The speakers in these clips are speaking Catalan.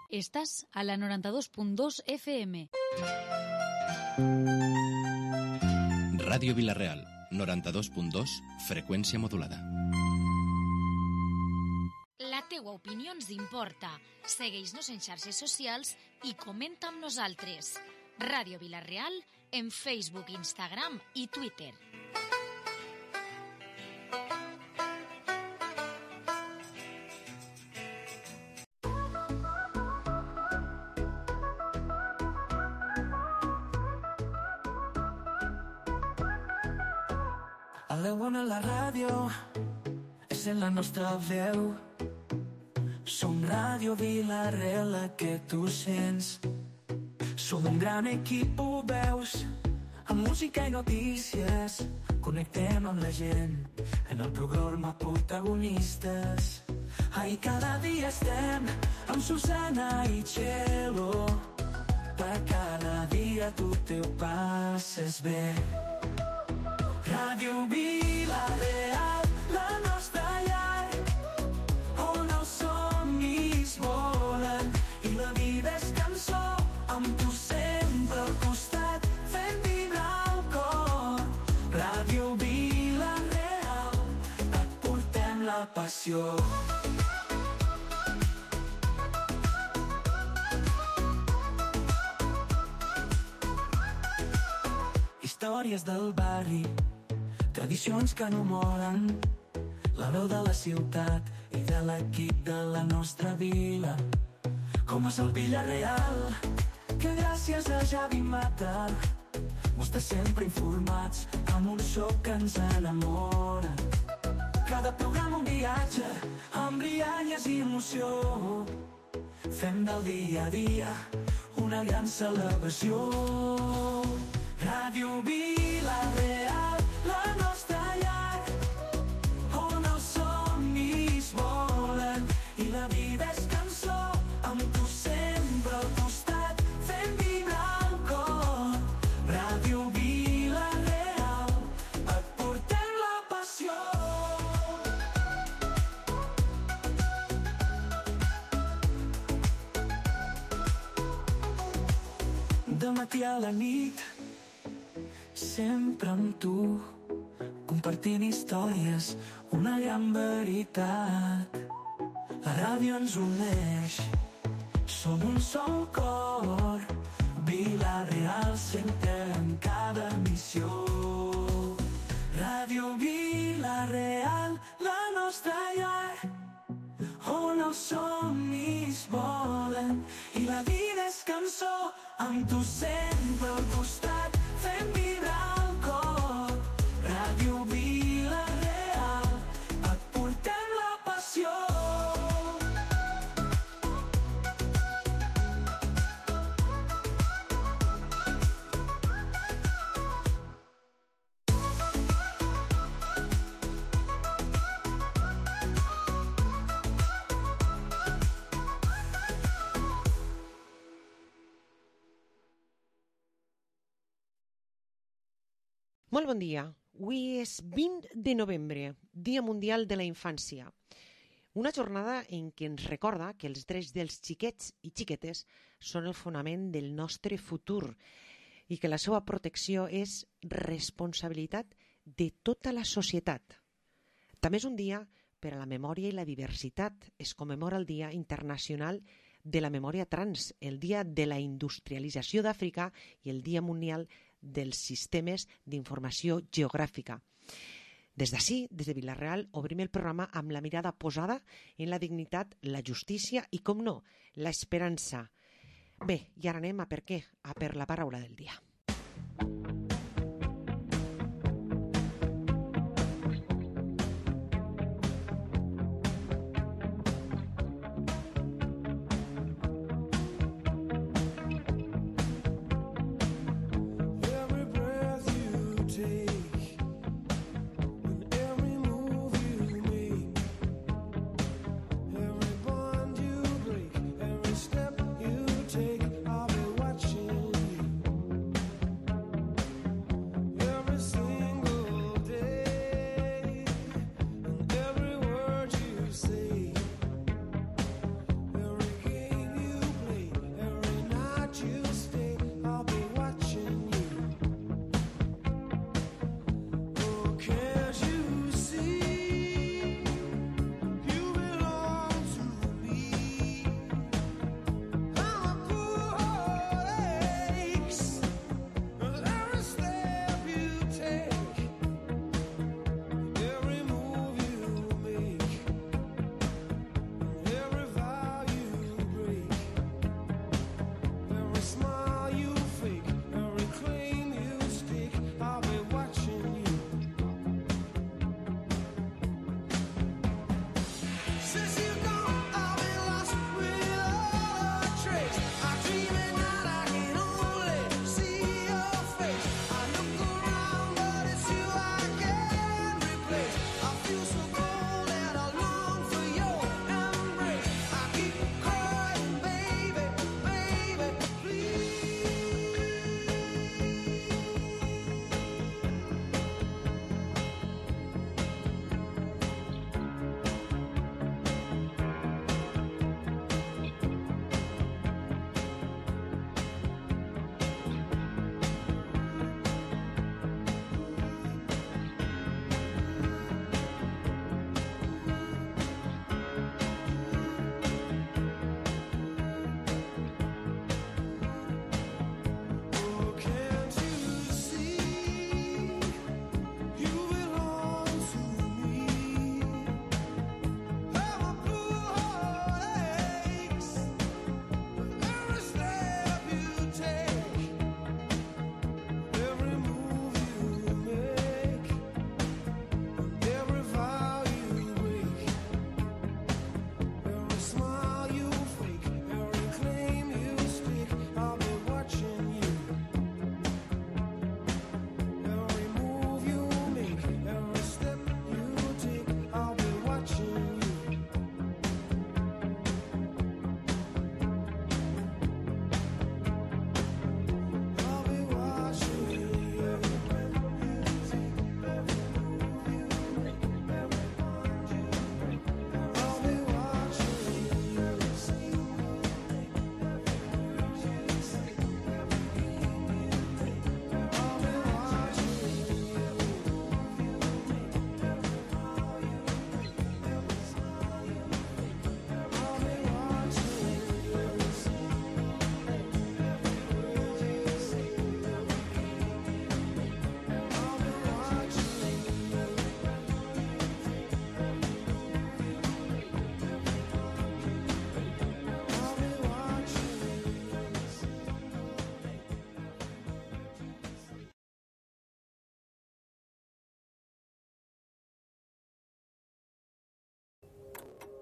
Estás a la 92.2 FM. Ràdio Vila-real, 92.2, freqüència modulada. La teua opinió ens importa. Segueix-nos en xarxes socials i comenta amb nosaltres. Ràdio Vila-real en Facebook, Instagram i Twitter. A l'Ona la ràdio és en la nostra veu. Som Ràdio Vila-real, la que tu sents. Som un gran equip, ho veus, amb música i notícies. Connectem amb la gent en el programa Protagonistes. Ai, cada dia estem amb Susana i Txelo. Per cada dia tu te ho passes bé. Ràdio Vila-real, la nostra llar, on els somnis volen i la vida és cançó, amb tu sempre al costat, fent vibrar el cor. Ràdio Vila-real, et portem la passió. Històries del barri, tradicions que no moren, la veu de la ciutat i de l'equip de la nostra vila. Com és el Vila-real, que gràcies a Javi Mata m'està sempre informats amb un so que ens enamora. Cada programa un viatge amb rialles i emoció. Fem del dia a dia una gran celebració. Ràdio Vila-real, la nostra llar, on els somnis volen i la vida és cançó, amb tu sempre al costat, fent vibrar el cor. Ràdio Vila-real, et portem la passió. Del matí a la nit, sempre amb tu, compartint històries, una gran veritat. La ràdio ens uneix, som un sol cor. Vila-real sempre en cada missió. Ràdio Vila-real, la nostra llar, on els somnis volen i la vida és cançó, amb tu sempre al costat, fent vibrar el cor. Ràdio Vila-real, et portem la passió. Molt bon dia. Avui és 20 de novembre, Dia Mundial de la Infància. Una jornada en què ens recorda que els drets dels xiquets i xiquetes són el fonament del nostre futur i que la seva protecció és responsabilitat de tota la societat. També és un dia per a la memòria i la diversitat. Es commemora el Dia Internacional de la Memòria Trans, el Dia de la Industrialització d'Àfrica i el Dia Mundial dels Sistemes d'Informació Geogràfica. Des d'ací, des de Vila-real, obrim el programa amb la mirada posada en la dignitat, la justícia i, com no, l'esperança. Bé, i ara anem a per què? A per la paraula del dia.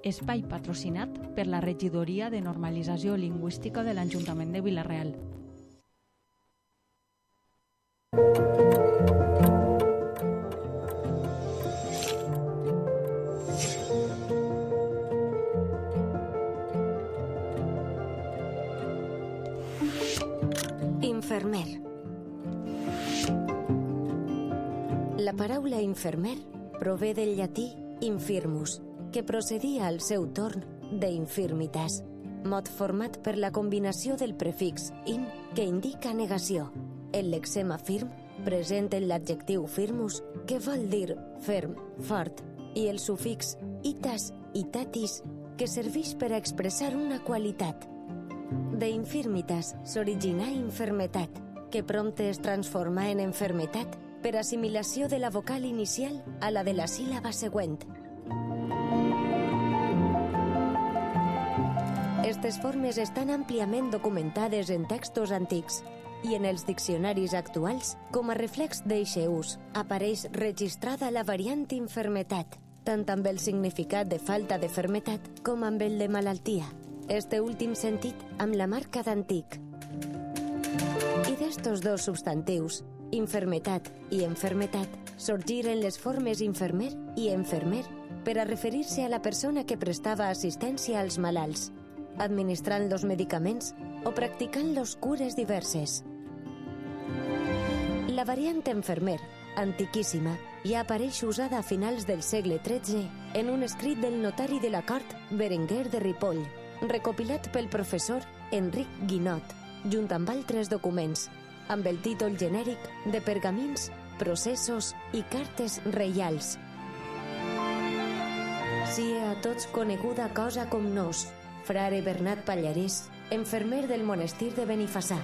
espai patrocinat per la Regidoria de Normalització Lingüística de l'Ajuntament de Vila-real. Infermer. La paraula infermer prové del llatí infirmus, que procedia al seu torn de infirmitas, mot format per la combinació del prefix in, que indica negació, el lexema firm present en l'adjectiu firmus, que vol dir ferm, fort, i el sufix itas, itatis, que serveix per a expressar una qualitat. De infirmitas s'originà infermetat, que prompte es transformà en enfermetat per assimilació de la vocal inicial a la de la síl·laba següent. Estes formes estan àmpliament documentades en textos antics i en els diccionaris actuals, com a reflex d'eixe ús, apareix registrada la variant infermetat, tant amb el significat de falta de fermetat com amb el de malaltia. Este últim sentit amb la marca d'antic. I d'estos dos substantius, infermetat i enfermetat, sorgiren les formes infermer i enfermer per a referir-se a la persona que prestava assistència als malalts, administrant los medicaments o practicant los cures diverses. La variant enfermer, antiquíssima, ja apareix usada a finals del segle XIII en un escrit del notari de la cort Berenguer de Ripoll, recopilat pel professor Enric Guinot, junt amb altres documents, amb el títol genèric de pergamins, processos i cartes reials. Sia a tots coneguda cosa com nos, frare Bernat Pallarès, enfermer del monestir de Benifassà.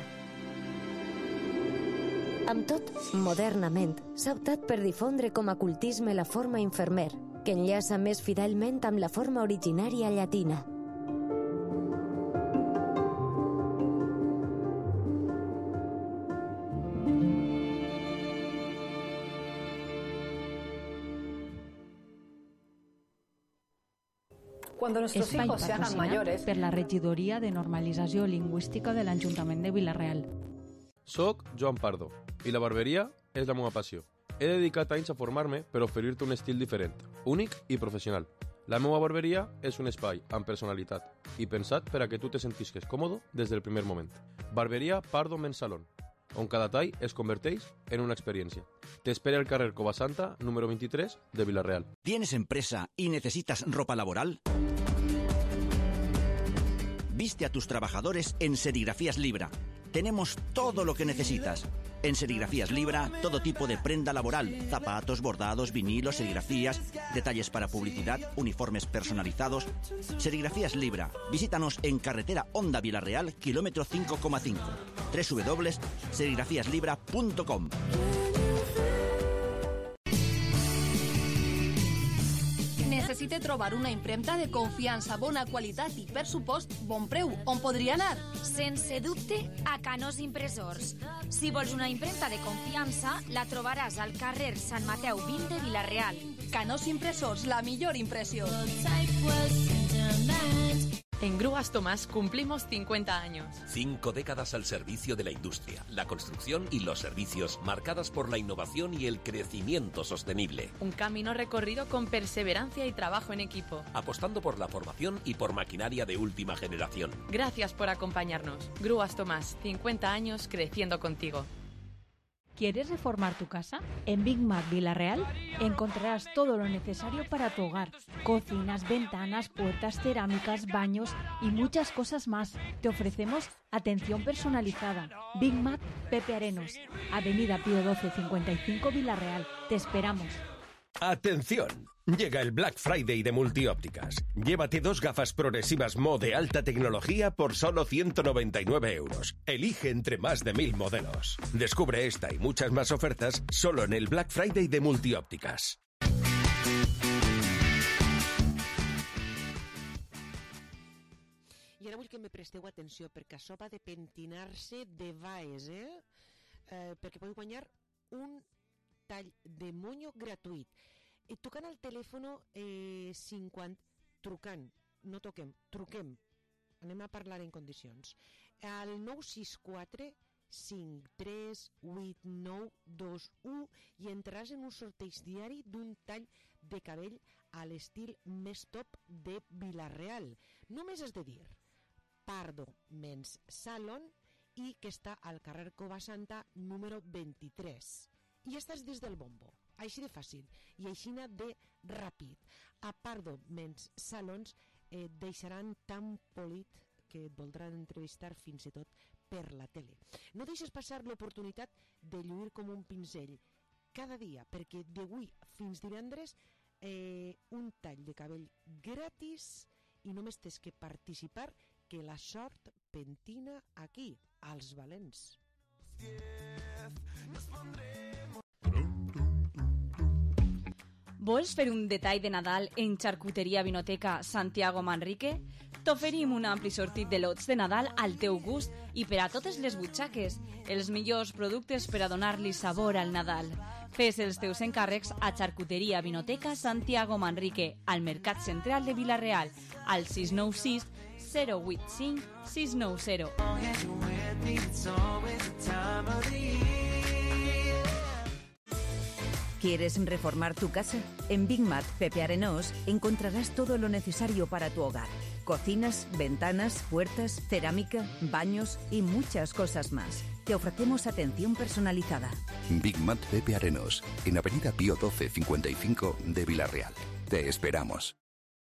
Amb tot, modernament, s'ha optat per difondre com a cultisme la forma infermer, que enllaça més fidelment amb la forma originària llatina. Cuando nuestros Espai hijos se hagan patrocinat mayores. per la Regidoria de Normalització Lingüística de l'Ajuntament de Vila-real. Soc Joan Pardo i la barberia és la meva passió. He dedicat anys a formar-me per oferir-te un estil diferent, únic i professional. La meva barberia és un espai amb personalitat i pensat per a que tu te sentisques còmode des del primer moment. Barberia Pardo Men's Salon, on cada tall es converteix en una experiència. Te espera el carrer Covasanta, número 23, de Vila-real. ¿Tienes empresa y necesitas ropa laboral? Viste a tus trabajadores en Serigrafías Libra. Tenemos todo lo que necesitas. En Serigrafías Libra, todo tipo de prenda laboral, zapatos, bordados, vinilos, serigrafías, detalles para publicidad, uniformes personalizados. Serigrafías Libra. Visítanos en carretera Honda Vila-real, kilómetro 5,5. www.serigrafiaslibra.com. Necessite trobar una impremta de confiança, bona qualitat i, per supost, bon preu. On podria anar? Sense dubte, a Canós Impressors. Si vols una impremta de confiança, la trobaràs al carrer Sant Mateu 20 de Vila-real. Canós Impressors, la millor impressió. En Grúas Tomás cumplimos 50 años. 5 décadas al servicio de la industria, la construcción y los servicios, marcadas por la innovación y el crecimiento sostenible. Un camino recorrido con perseverancia y trabajo en equipo. Apostando por la formación y por maquinaria de última generación. Gracias por acompañarnos. Grúas Tomás, 50 años creciendo contigo. ¿Quieres reformar tu casa? En Big Mac Vila-real encontrarás todo lo necesario para tu hogar. Cocinas, ventanas, puertas, cerámicas, baños y muchas cosas más. Te ofrecemos atención personalizada. Big Mac Pepe Arenos, Avenida Pío 12 55 Vila-real. Te esperamos. ¡Atención! Llega el Black Friday de Multiópticas. Llévate 2 gafas progresivas Mo de alta tecnología por solo 199 euros. Elige entre más de 1000 modelos. Descubre esta y muchas más ofertas solo en el Black Friday de Multiópticas. I ara vull que me presteu atenció, perquè això va de pentinar-se de baix, perquè podeu guanyar un tall de monyo gratuït. Tocant al telèfon 50... trucant, no toquem, truquem. Anem a parlar en condicions. Al 964 538921 i entraràs en un sorteig diari d'un tall de cabell a l'estil més top de Vila-real. Només has de dir Pardo Men's Salon i que està al carrer Covasanta número 23. I ja estàs des del bombo. Així de fàcil i així de ràpid. A Pardo Men's Salons et deixaran tan polit que et voldran entrevistar fins i tot per la tele. No deixes passar l'oportunitat de lluir com un pinzell cada dia, perquè d'avui fins divendres un tall de cabell gratis i només tens que participar, que la sort pentina aquí, als valents. Vols fer un detall de Nadal en Xarcuteria Vinoteca Santiago Manrique? T'oferim un ampli sortit de lots de Nadal al teu gust i per a totes les butxaques, els millors productes per a donar-li sabor al Nadal. Fes els teus encàrrecs a Xarcuteria Vinoteca Santiago Manrique, al Mercat Central de Vila-real, al 696 085 690. ¿Quieres reformar tu casa? En Big Mat Pepe Arenós encontrarás todo lo necesario para tu hogar. Cocinas, ventanas, puertas, cerámica, baños y muchas cosas más. Te ofrecemos atención personalizada. Big Mat Pepe Arenós, en Avenida Pío 12 55 de Vila-real. Te esperamos.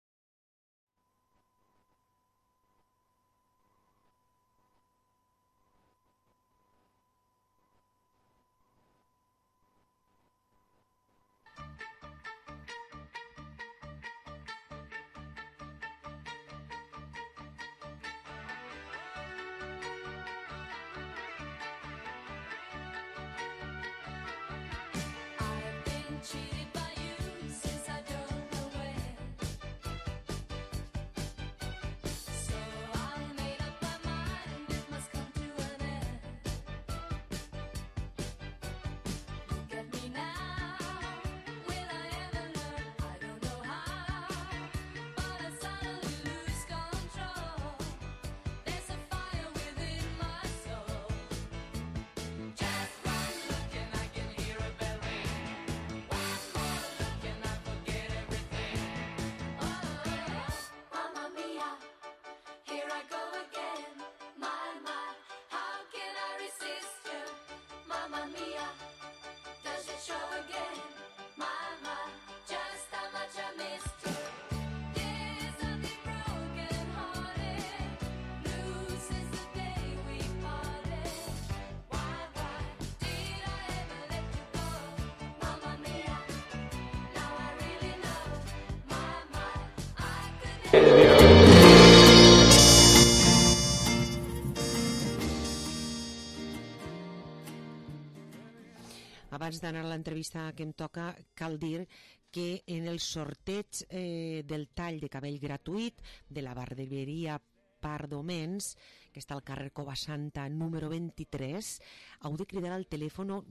Abans d'anar a l'entrevista que em toca, cal dir que en el sorteig del tall de cabell gratuït de la barberia Pardo Men's, que està al carrer Covasanta número 23, heu de cridar al telèfon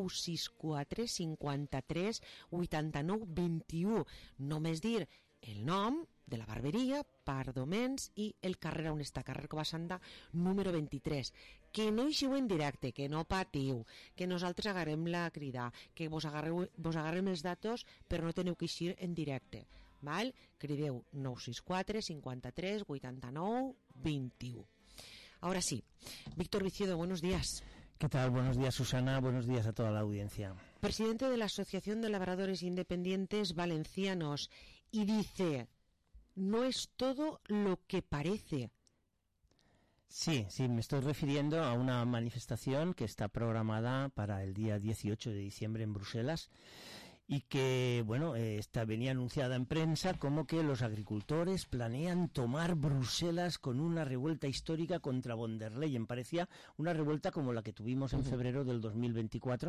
964 53 89 21. Només dir el nom de la barberia Pardo Men's i el carrer on està, carrer Covasanta número 23. Que no eixiu en directe, que no patiu, que nosaltres agarrem la crida, que vos agarrem els datos però no teniu que eixir en directe. Val? Crideu 964 53 89 21. Ahora sí, Víctor Viciodo, buenos días. ¿Qué tal? Buenos días, Susana. Buenos días a toda la audiencia. Presidente de la Asociación de Labradores Independientes Valencianos, y dice: no es todo lo que parece. Sí, me estoy refiriendo a una manifestación que está programada para el día 18 de diciembre en Bruselas y que, venía anunciada en prensa como que los agricultores planean tomar Bruselas con una revuelta histórica contra von der Leyen. Parecía una revuelta como la que tuvimos en febrero del 2024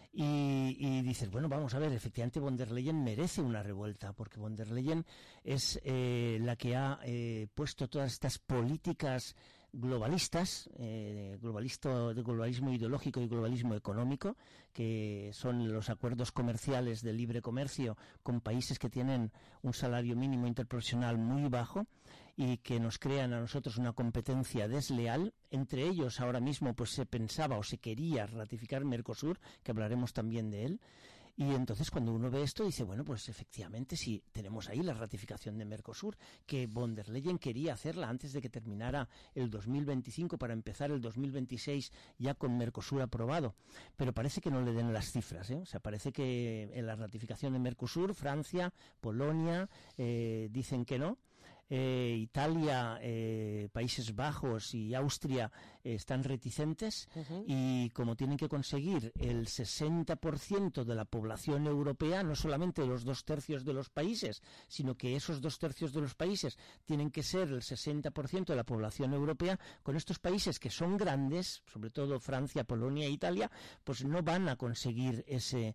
y dices, vamos a ver, efectivamente von der Leyen merece una revuelta, porque von der Leyen es la que ha puesto todas estas políticas globalistas, de globalismo ideológico y globalismo económico, que son los acuerdos comerciales de libre comercio con países que tienen un salario mínimo interprofesional muy bajo y que nos crean a nosotros una competencia desleal. Entre ellos ahora mismo pues se pensaba o se quería ratificar Mercosur, que hablaremos también de él. Y entonces cuando uno ve esto dice, bueno, pues efectivamente sí, tenemos ahí la ratificación de Mercosur, que von der Leyen quería hacerla antes de que terminara el 2025 para empezar el 2026 ya con Mercosur aprobado. Pero parece que no le den las cifras, ¿eh? O sea, parece que en la ratificación de Mercosur, Francia, Polonia, dicen que no. Italia, Países Bajos y Austria están reticentes y como tienen que conseguir el 60% de la población europea, no solamente los 2/3 de los países, sino que esos 2/3 de los países tienen que ser el 60% de la población europea, con estos países que son grandes, sobre todo Francia, Polonia e Italia, pues no van a conseguir ese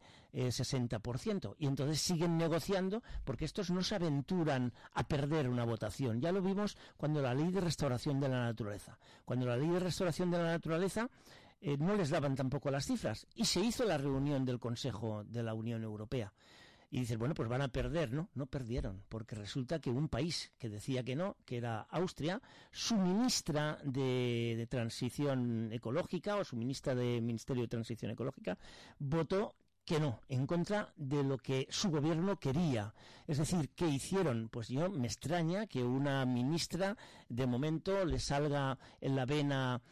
60%. Y entonces siguen negociando porque estos no se aventuran a perder una votación. Ya lo vimos cuando la ley de restauración de la naturaleza. Cuando la ley de restauración de la naturaleza no les daban tampoco las cifras. Y se hizo la reunión del Consejo de la Unión Europea. Y dices, bueno, pues van a perder, ¿no? No perdieron, porque resulta que un país que decía que no, que era Austria, su ministra de Transición Ecológica o su ministra de Ministerio de Transición Ecológica, votó que no, en contra de lo que su gobierno quería. Es decir, ¿qué hicieron? Pues yo me extraña que una ministra de momento le salga en la vena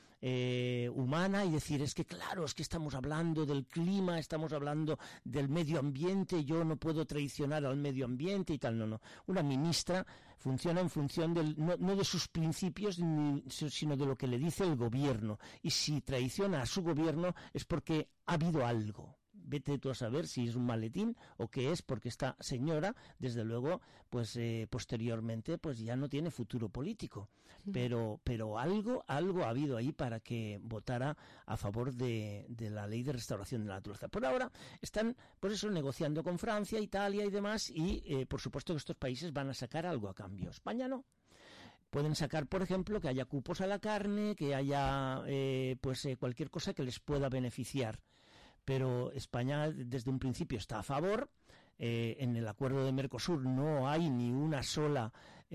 humana y decir, es que claro, es que estamos hablando del clima, estamos hablando del medio ambiente, yo no puedo traicionar al medio ambiente y tal. No. Una ministra funciona en función no de sus principios, sino de lo que le dice el gobierno. Y si traiciona a su gobierno es porque ha habido algo. Vete tú a saber si es un maletín o qué es, porque esta señora, desde luego, pues posteriormente, pues ya no tiene futuro político. Pero algo ha habido ahí para que votara a favor de la ley de restauración de la naturaleza. Por ahora están, por eso, negociando con Francia, Italia y demás, y por supuesto que estos países van a sacar algo a cambio. España no. Pueden sacar, por ejemplo, que haya cupos a la carne, que haya cualquier cosa que les pueda beneficiar. Pero España desde un principio está a favor. En el acuerdo de Mercosur no hay ni una sola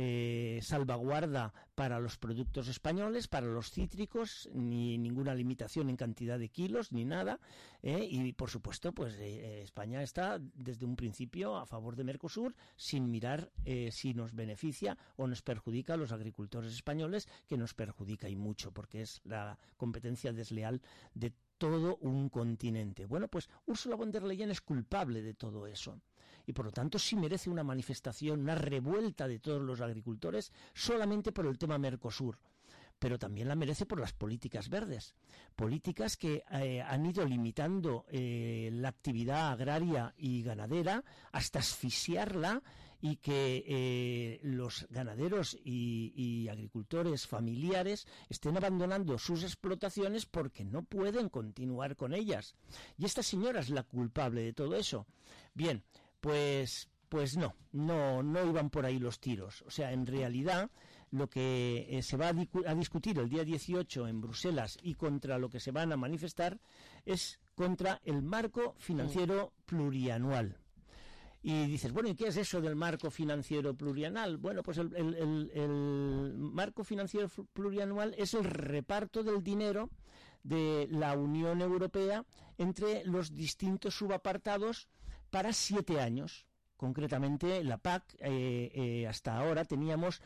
salvaguarda para los productos españoles, para los cítricos, ni ninguna limitación en cantidad de kilos, ni nada. Y por supuesto, pues España está desde un principio a favor de Mercosur, sin mirar si nos beneficia o nos perjudica a los agricultores españoles, que nos perjudica y mucho, porque es la competencia desleal de todo un continente. Bueno, pues Ursula von der Leyen es culpable de todo eso. Y por lo tanto sí merece una manifestación, una revuelta de todos los agricultores solamente por el tema Mercosur. Pero también la merece por las políticas verdes. Políticas que han ido limitando la actividad agraria y ganadera hasta asfixiarla, y que los ganaderos y agricultores familiares estén abandonando sus explotaciones porque no pueden continuar con ellas. Y esta señora es la culpable de todo eso. Bien, pues no iban por ahí los tiros. O sea, en realidad lo que se va a discutir el día 18 en Bruselas y contra lo que se van a manifestar es contra el marco financiero plurianual. Y dices, bueno, ¿y qué es eso del marco financiero plurianual? Bueno, pues el marco financiero plurianual es el reparto del dinero de la Unión Europea entre los distintos subapartados para 7 años. Concretamente, la PAC, hasta ahora teníamos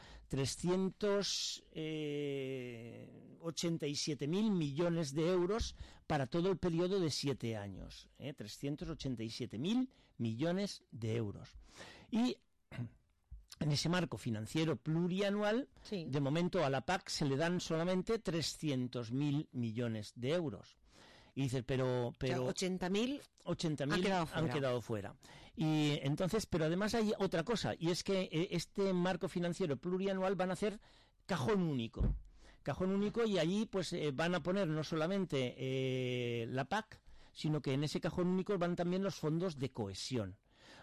387.000 millones de euros para todo el periodo de 7 años. 387.000 millones de euros. Y en ese marco financiero plurianual, sí, de momento a la PAC se le dan solamente 300.000 millones de euros. Y dices, pero 80.000 han quedado fuera. Y entonces, pero además hay otra cosa, y es que este marco financiero plurianual van a hacer cajón único, y allí pues van a poner no solamente la PAC, sino que en ese cajón único van también los fondos de cohesión.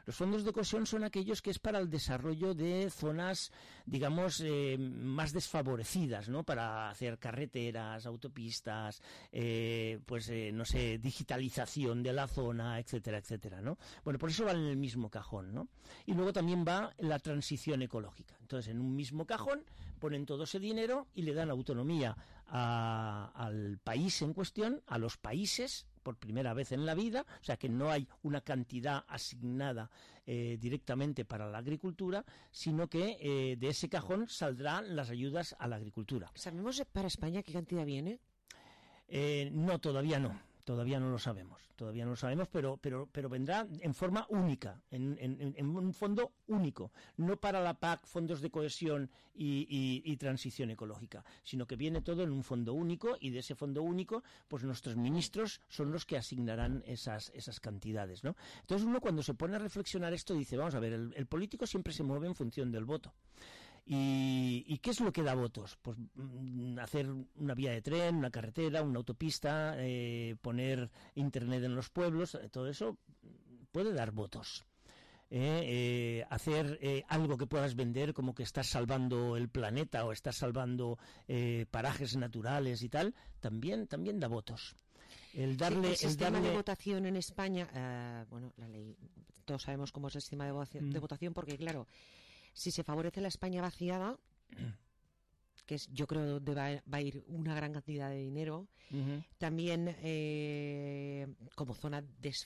Los fondos de cohesión son aquellos que es para el desarrollo de zonas, digamos, más desfavorecidas, ¿no? Para hacer carreteras, autopistas, no sé, digitalización de la zona, etcétera, etcétera, ¿no? Bueno, por eso va en el mismo cajón, ¿no? Y luego también va la transición ecológica. Entonces, en un mismo cajón ponen todo ese dinero y le dan autonomía al país en cuestión, a los países, por primera vez en la vida, o sea que no hay una cantidad asignada directamente para la agricultura, sino que de ese cajón saldrán las ayudas a la agricultura. ¿Sabemos para España qué cantidad viene? No, todavía no. Todavía no lo sabemos, pero vendrá en forma única, en un fondo único, no para la PAC, fondos de cohesión y transición ecológica, sino que viene todo en un fondo único, y de ese fondo único, pues nuestros ministros son los que asignarán esas cantidades, ¿no? Entonces uno, cuando se pone a reflexionar esto, dice, vamos a ver, el político siempre se mueve en función del voto. ¿Y qué es lo que da votos? Pues hacer una vía de tren, una carretera, una autopista, poner internet en los pueblos, todo eso puede dar votos. Hacer algo que puedas vender, como que estás salvando el planeta o estás salvando parajes naturales y tal, también da votos. El sistema de votación en España, la ley, todos sabemos cómo es el sistema de votación, porque claro, si se favorece la España vaciada, que es, yo creo, donde va a ir una gran cantidad de dinero, también como zona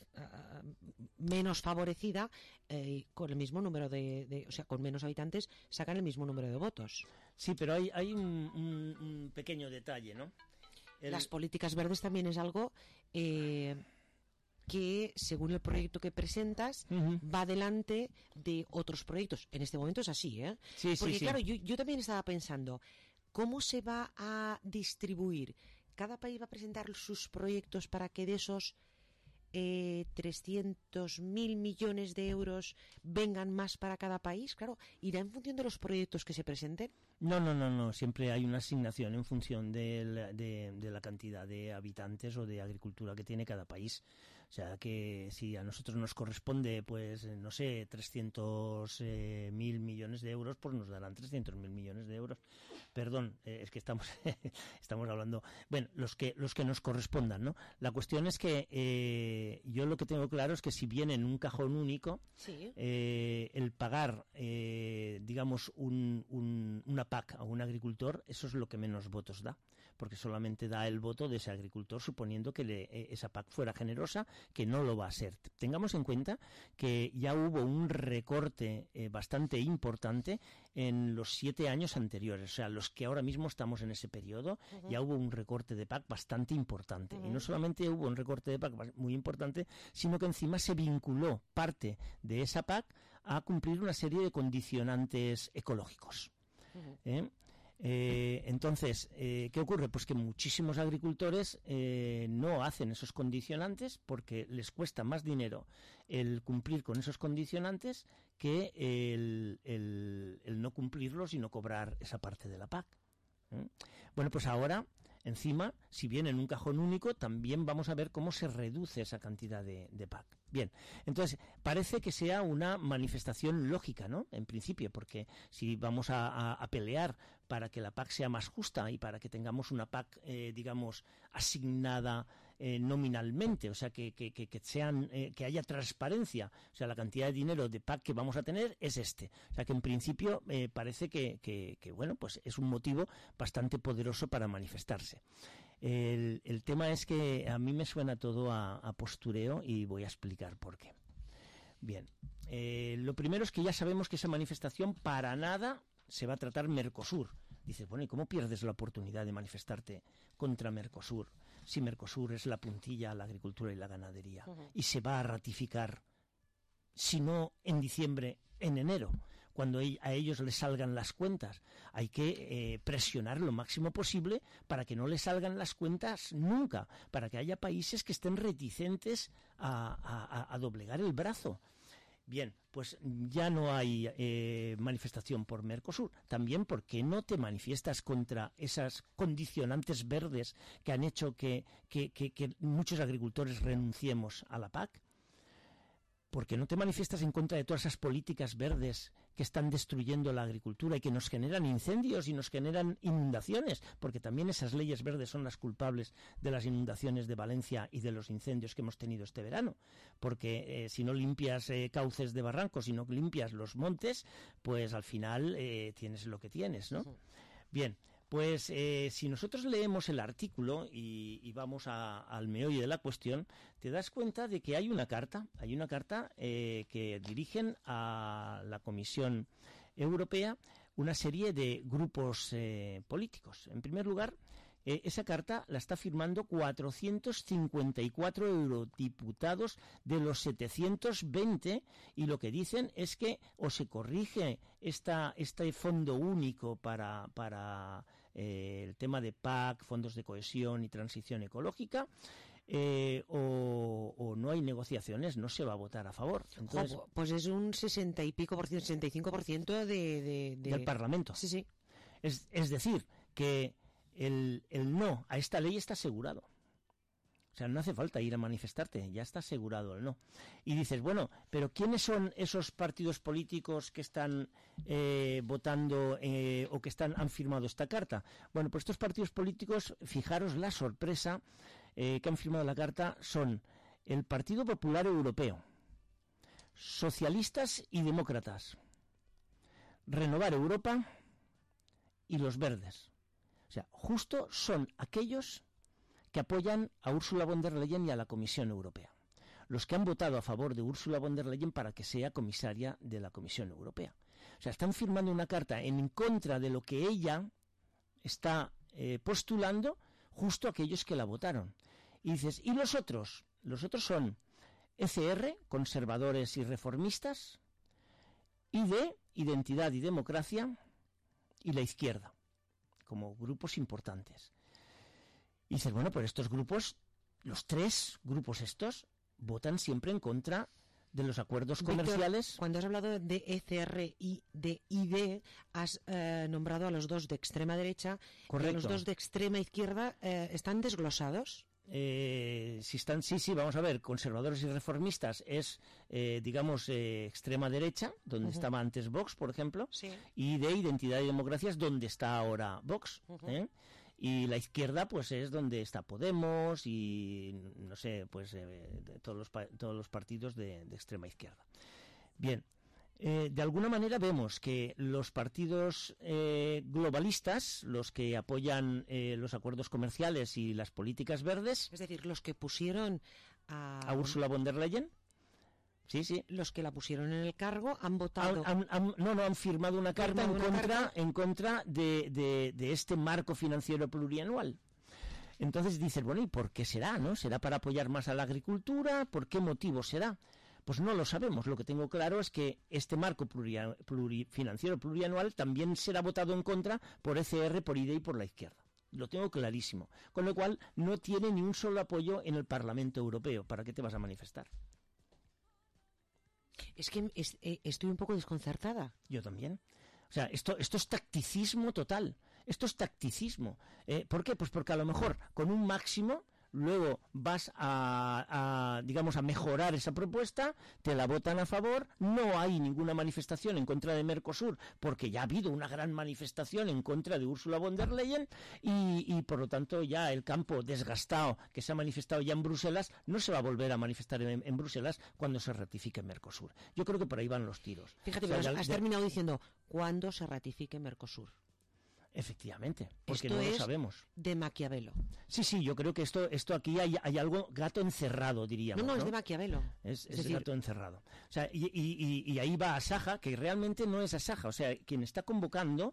menos favorecida, con el mismo número o sea, con menos habitantes, sacan el mismo número de votos. Sí, pero hay un pequeño detalle, ¿no? Las políticas verdes también es algo que, según el proyecto que presentas, va delante de otros proyectos. En este momento es así, ¿eh? Sí, porque sí, claro, sí. Yo también estaba pensando, ¿cómo se va a distribuir? ¿Cada país va a presentar sus proyectos para que de esos 300.000 millones de euros vengan más para cada país? Claro, ¿irá en función de los proyectos que se presenten? No. Siempre hay una asignación en función de la cantidad de habitantes o de agricultura que tiene cada país. O sea, que si a nosotros nos corresponde, pues, no sé, 300.000 millones de euros, pues nos darán 300.000 millones de euros. Perdón, es que estamos hablando... Bueno, los que nos correspondan, ¿no? La cuestión es que yo lo que tengo claro es que si viene en un cajón único, sí, el pagar, digamos, una PAC a un agricultor, eso es lo que menos votos da, porque solamente da el voto de ese agricultor, suponiendo que esa PAC fuera generosa, que no lo va a ser. Tengamos en cuenta que ya hubo un recorte bastante importante en los 7 años anteriores, o sea, los que ahora mismo estamos en ese periodo, ya hubo un recorte de PAC bastante importante. Y no solamente hubo un recorte de PAC muy importante, sino que encima se vinculó parte de esa PAC a cumplir una serie de condicionantes ecológicos. Entonces, ¿qué ocurre? Pues que muchísimos agricultores no hacen esos condicionantes porque les cuesta más dinero el cumplir con esos condicionantes que el no cumplirlos y no cobrar esa parte de la PAC. Bueno, pues ahora, encima, si viene en un cajón único, también vamos a ver cómo se reduce esa cantidad de PAC. Bien, entonces, parece que sea una manifestación lógica, ¿no? En principio, porque si vamos a pelear para que la PAC sea más justa y para que tengamos una PAC, digamos, asignada nominalmente, o sea, que haya transparencia, o sea, la cantidad de dinero de PAC que vamos a tener es o sea, que en principio parece que bueno, pues es un motivo bastante poderoso para manifestarse. El tema es que a mí me suena todo a postureo y voy a explicar por qué. Bien, lo primero es que ya sabemos que esa manifestación para nada se va a tratar Mercosur. Dices, bueno, ¿y cómo pierdes la oportunidad de manifestarte contra Mercosur? Si Mercosur es la puntilla a la agricultura y la ganadería y se va a ratificar, si no en diciembre, en enero, cuando a ellos les salgan las cuentas. Hay que presionar lo máximo posible para que no les salgan las cuentas nunca, para que haya países que estén reticentes a doblegar el brazo. Bien, pues ya no hay manifestación por Mercosur. También porque no te manifiestas contra esas condicionantes verdes que han hecho que muchos agricultores renunciemos a la PAC. ¿por qué no te manifiestas en contra de todas esas políticas verdes que están destruyendo la agricultura y que nos generan incendios y nos generan inundaciones? Porque también esas leyes verdes son las culpables de las inundaciones de Valencia y de los incendios que hemos tenido este verano. Porque si no limpias cauces de barrancos, si no limpias los montes, pues al final tienes lo que tienes, ¿no? Bien. Pues si nosotros leemos el artículo y vamos al meollo de la cuestión, te das cuenta de que hay una carta que dirigen a la Comisión Europea una serie de grupos políticos. En primer lugar, esa carta la está firmando 454 eurodiputados de los 720 y lo que dicen es que o se corrige este fondo único para el tema de PAC, fondos de cohesión y transición ecológica, o no hay negociaciones, no se va a votar a favor. Entonces, pues es un 60 y pico por ciento, 65% del Parlamento. Sí, sí. Es decir, que el no a esta ley está asegurado. O sea, no hace falta ir a manifestarte, ya está asegurado el no. Y dices, bueno, pero ¿quiénes son esos partidos políticos que están votando o que han firmado esta carta? Bueno, pues estos partidos políticos, fijaros la sorpresa, que han firmado la carta son el Partido Popular Europeo, Socialistas y Demócratas, Renovar Europa y los Verdes. O sea, justo son aquellos que apoyan a Ursula von der Leyen y a la Comisión Europea. Los que han votado a favor de Ursula von der Leyen para que sea comisaria de la Comisión Europea. O sea, están firmando una carta en contra de lo que ella está postulando, justo aquellos que la votaron. Y dices, ¿y los otros? Los otros son ECR, conservadores y reformistas, ID, Identidad y Democracia, y la izquierda, como grupos importantes. Y dices, bueno, pues estos grupos, los tres grupos estos, votan siempre en contra de los acuerdos comerciales. Víctor, cuando has hablado de ECR y de ID, has nombrado a los dos de extrema derecha. Correcto. Y los dos de extrema izquierda están desglosados. Sí, vamos a ver, conservadores y reformistas es, extrema derecha, donde estaba antes Vox, por ejemplo, sí. Y de Identidad y Democracia es donde está ahora Vox, y la izquierda pues es donde está Podemos y no sé, pues todos los partidos de extrema izquierda. Bien. De alguna manera vemos que los partidos globalistas, los que apoyan los acuerdos comerciales y las políticas verdes... Es decir, los que pusieron a Ursula von der Leyen... Sí. Los que la pusieron en el cargo han votado... Han firmado una carta en contra de este marco financiero plurianual. Entonces dices, bueno, ¿y por qué será, no? ¿Será para apoyar más a la agricultura? ¿Por qué motivo será? Pues no lo sabemos. Lo que tengo claro es que este marco financiero plurianual también será votado en contra por ECR, por ID y por la izquierda. Lo tengo clarísimo. Con lo cual no tiene ni un solo apoyo en el Parlamento Europeo. ¿Para qué te vas a manifestar? Es que estoy un poco desconcertada. Yo también. O sea, esto es tacticismo total. Esto es tacticismo. ¿Por qué? Pues porque a lo mejor con un máximo luego vas a mejorar esa propuesta, te la votan a favor, no hay ninguna manifestación en contra de Mercosur, porque ya ha habido una gran manifestación en contra de Ursula von der Leyen y por lo tanto ya el campo desgastado que se ha manifestado ya en Bruselas no se va a volver a manifestar en Bruselas cuando se ratifique Mercosur. Yo creo que por ahí van los tiros. Fíjate, pero has terminado diciendo, ¿cuándo se ratifique Mercosur? Efectivamente, porque esto no lo es sabemos. De Maquiavelo. Sí, yo creo que esto aquí hay algo gato encerrado, diríamos. No, es de Maquiavelo. Es decir, gato encerrado. O sea, y ahí va Asaja, que realmente no es Asaja. O sea, quien está convocando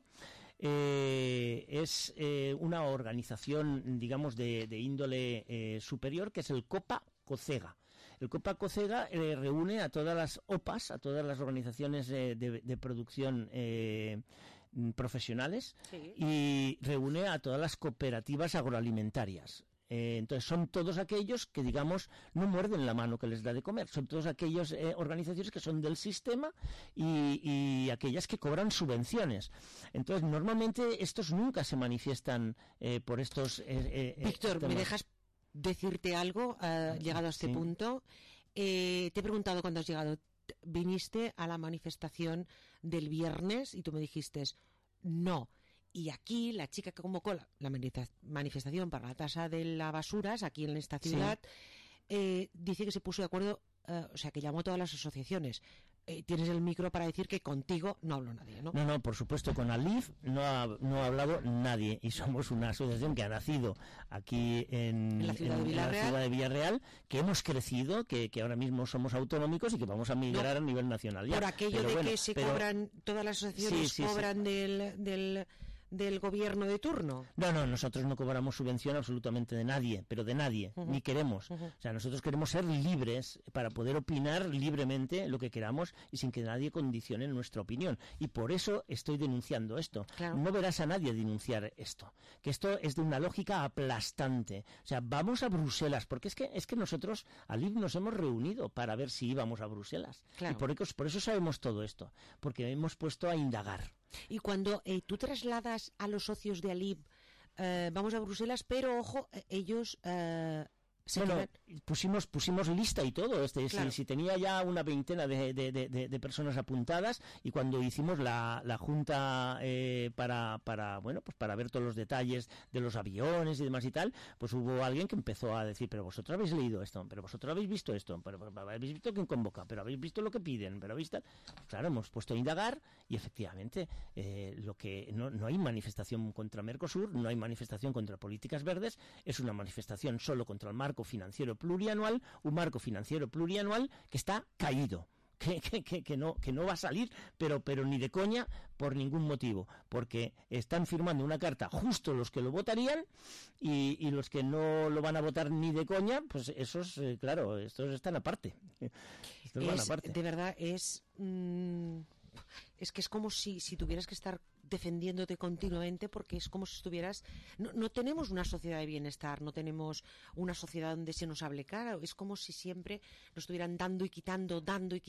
es una organización, digamos, de índole superior, que es el COPA-COCEGA. El COPA-COCEGA reúne a todas las OPAs, a todas las organizaciones de producción profesionales, sí. Y reúne a todas las cooperativas agroalimentarias. Entonces son todos aquellos que, digamos, no muerden la mano que les da de comer. Son todas aquellas organizaciones que son del sistema y aquellas que cobran subvenciones. Entonces normalmente estos nunca se manifiestan por estos Víctor, ¿me dejas decirte algo llegado a este punto? Te he preguntado cuándo has llegado. Viniste a la manifestación del viernes y tú me dijiste no. Y aquí la chica que convocó la manifestación para la tasa de las basuras, aquí en esta ciudad, dice que se puso de acuerdo, o sea, que llamó a todas las asociaciones. Tienes el micro para decir que contigo no habló nadie, ¿no? No, por supuesto, con Alif no ha hablado nadie, y somos una asociación que ha nacido aquí en la ciudad de Villarreal, que hemos crecido, que ahora mismo somos autonómicos y que vamos a migrar a nivel nacional. Por aquello que cobran, todas las asociaciones cobran del gobierno de turno. No, nosotros no cobramos subvención absolutamente de nadie, pero de nadie, ni queremos. O sea, nosotros queremos ser libres para poder opinar libremente lo que queramos y sin que nadie condicione nuestra opinión. Y por eso estoy denunciando esto. Claro. No verás a nadie denunciar esto. Que esto es de una lógica aplastante. O sea, vamos a Bruselas, porque es que nosotros, Alif, nos hemos reunido para ver si íbamos a Bruselas. Claro. Y por eso sabemos todo esto, porque hemos puesto a indagar. Y cuando tú trasladas a los socios de Alib, vamos a Bruselas, pero ojo, ellos pusimos lista y todo. Claro. Si tenía ya una veintena de personas apuntadas, y cuando hicimos la junta para ver todos los detalles de los aviones y demás y tal, pues hubo alguien que empezó a decir, pero vosotros habéis leído esto, pero vosotros habéis visto esto, pero habéis visto quién convoca, pero habéis visto lo que piden, pero habéis tal. Claro, hemos puesto a indagar y efectivamente no hay manifestación contra Mercosur, no hay manifestación contra políticas verdes, es una manifestación solo contra el marco financiero plurianual, un marco financiero plurianual que está caído, que no va a salir, pero ni de coña, por ningún motivo, porque están firmando una carta justo los que lo votarían, y los que no lo van a votar ni de coña, pues esos, claro, estos están aparte. De verdad, es que es como si tuvieras que estar defendiéndote continuamente, porque es como si estuvieras... No tenemos una sociedad de bienestar, no tenemos una sociedad donde se nos hable claro, es como si siempre nos estuvieran dando y quitando,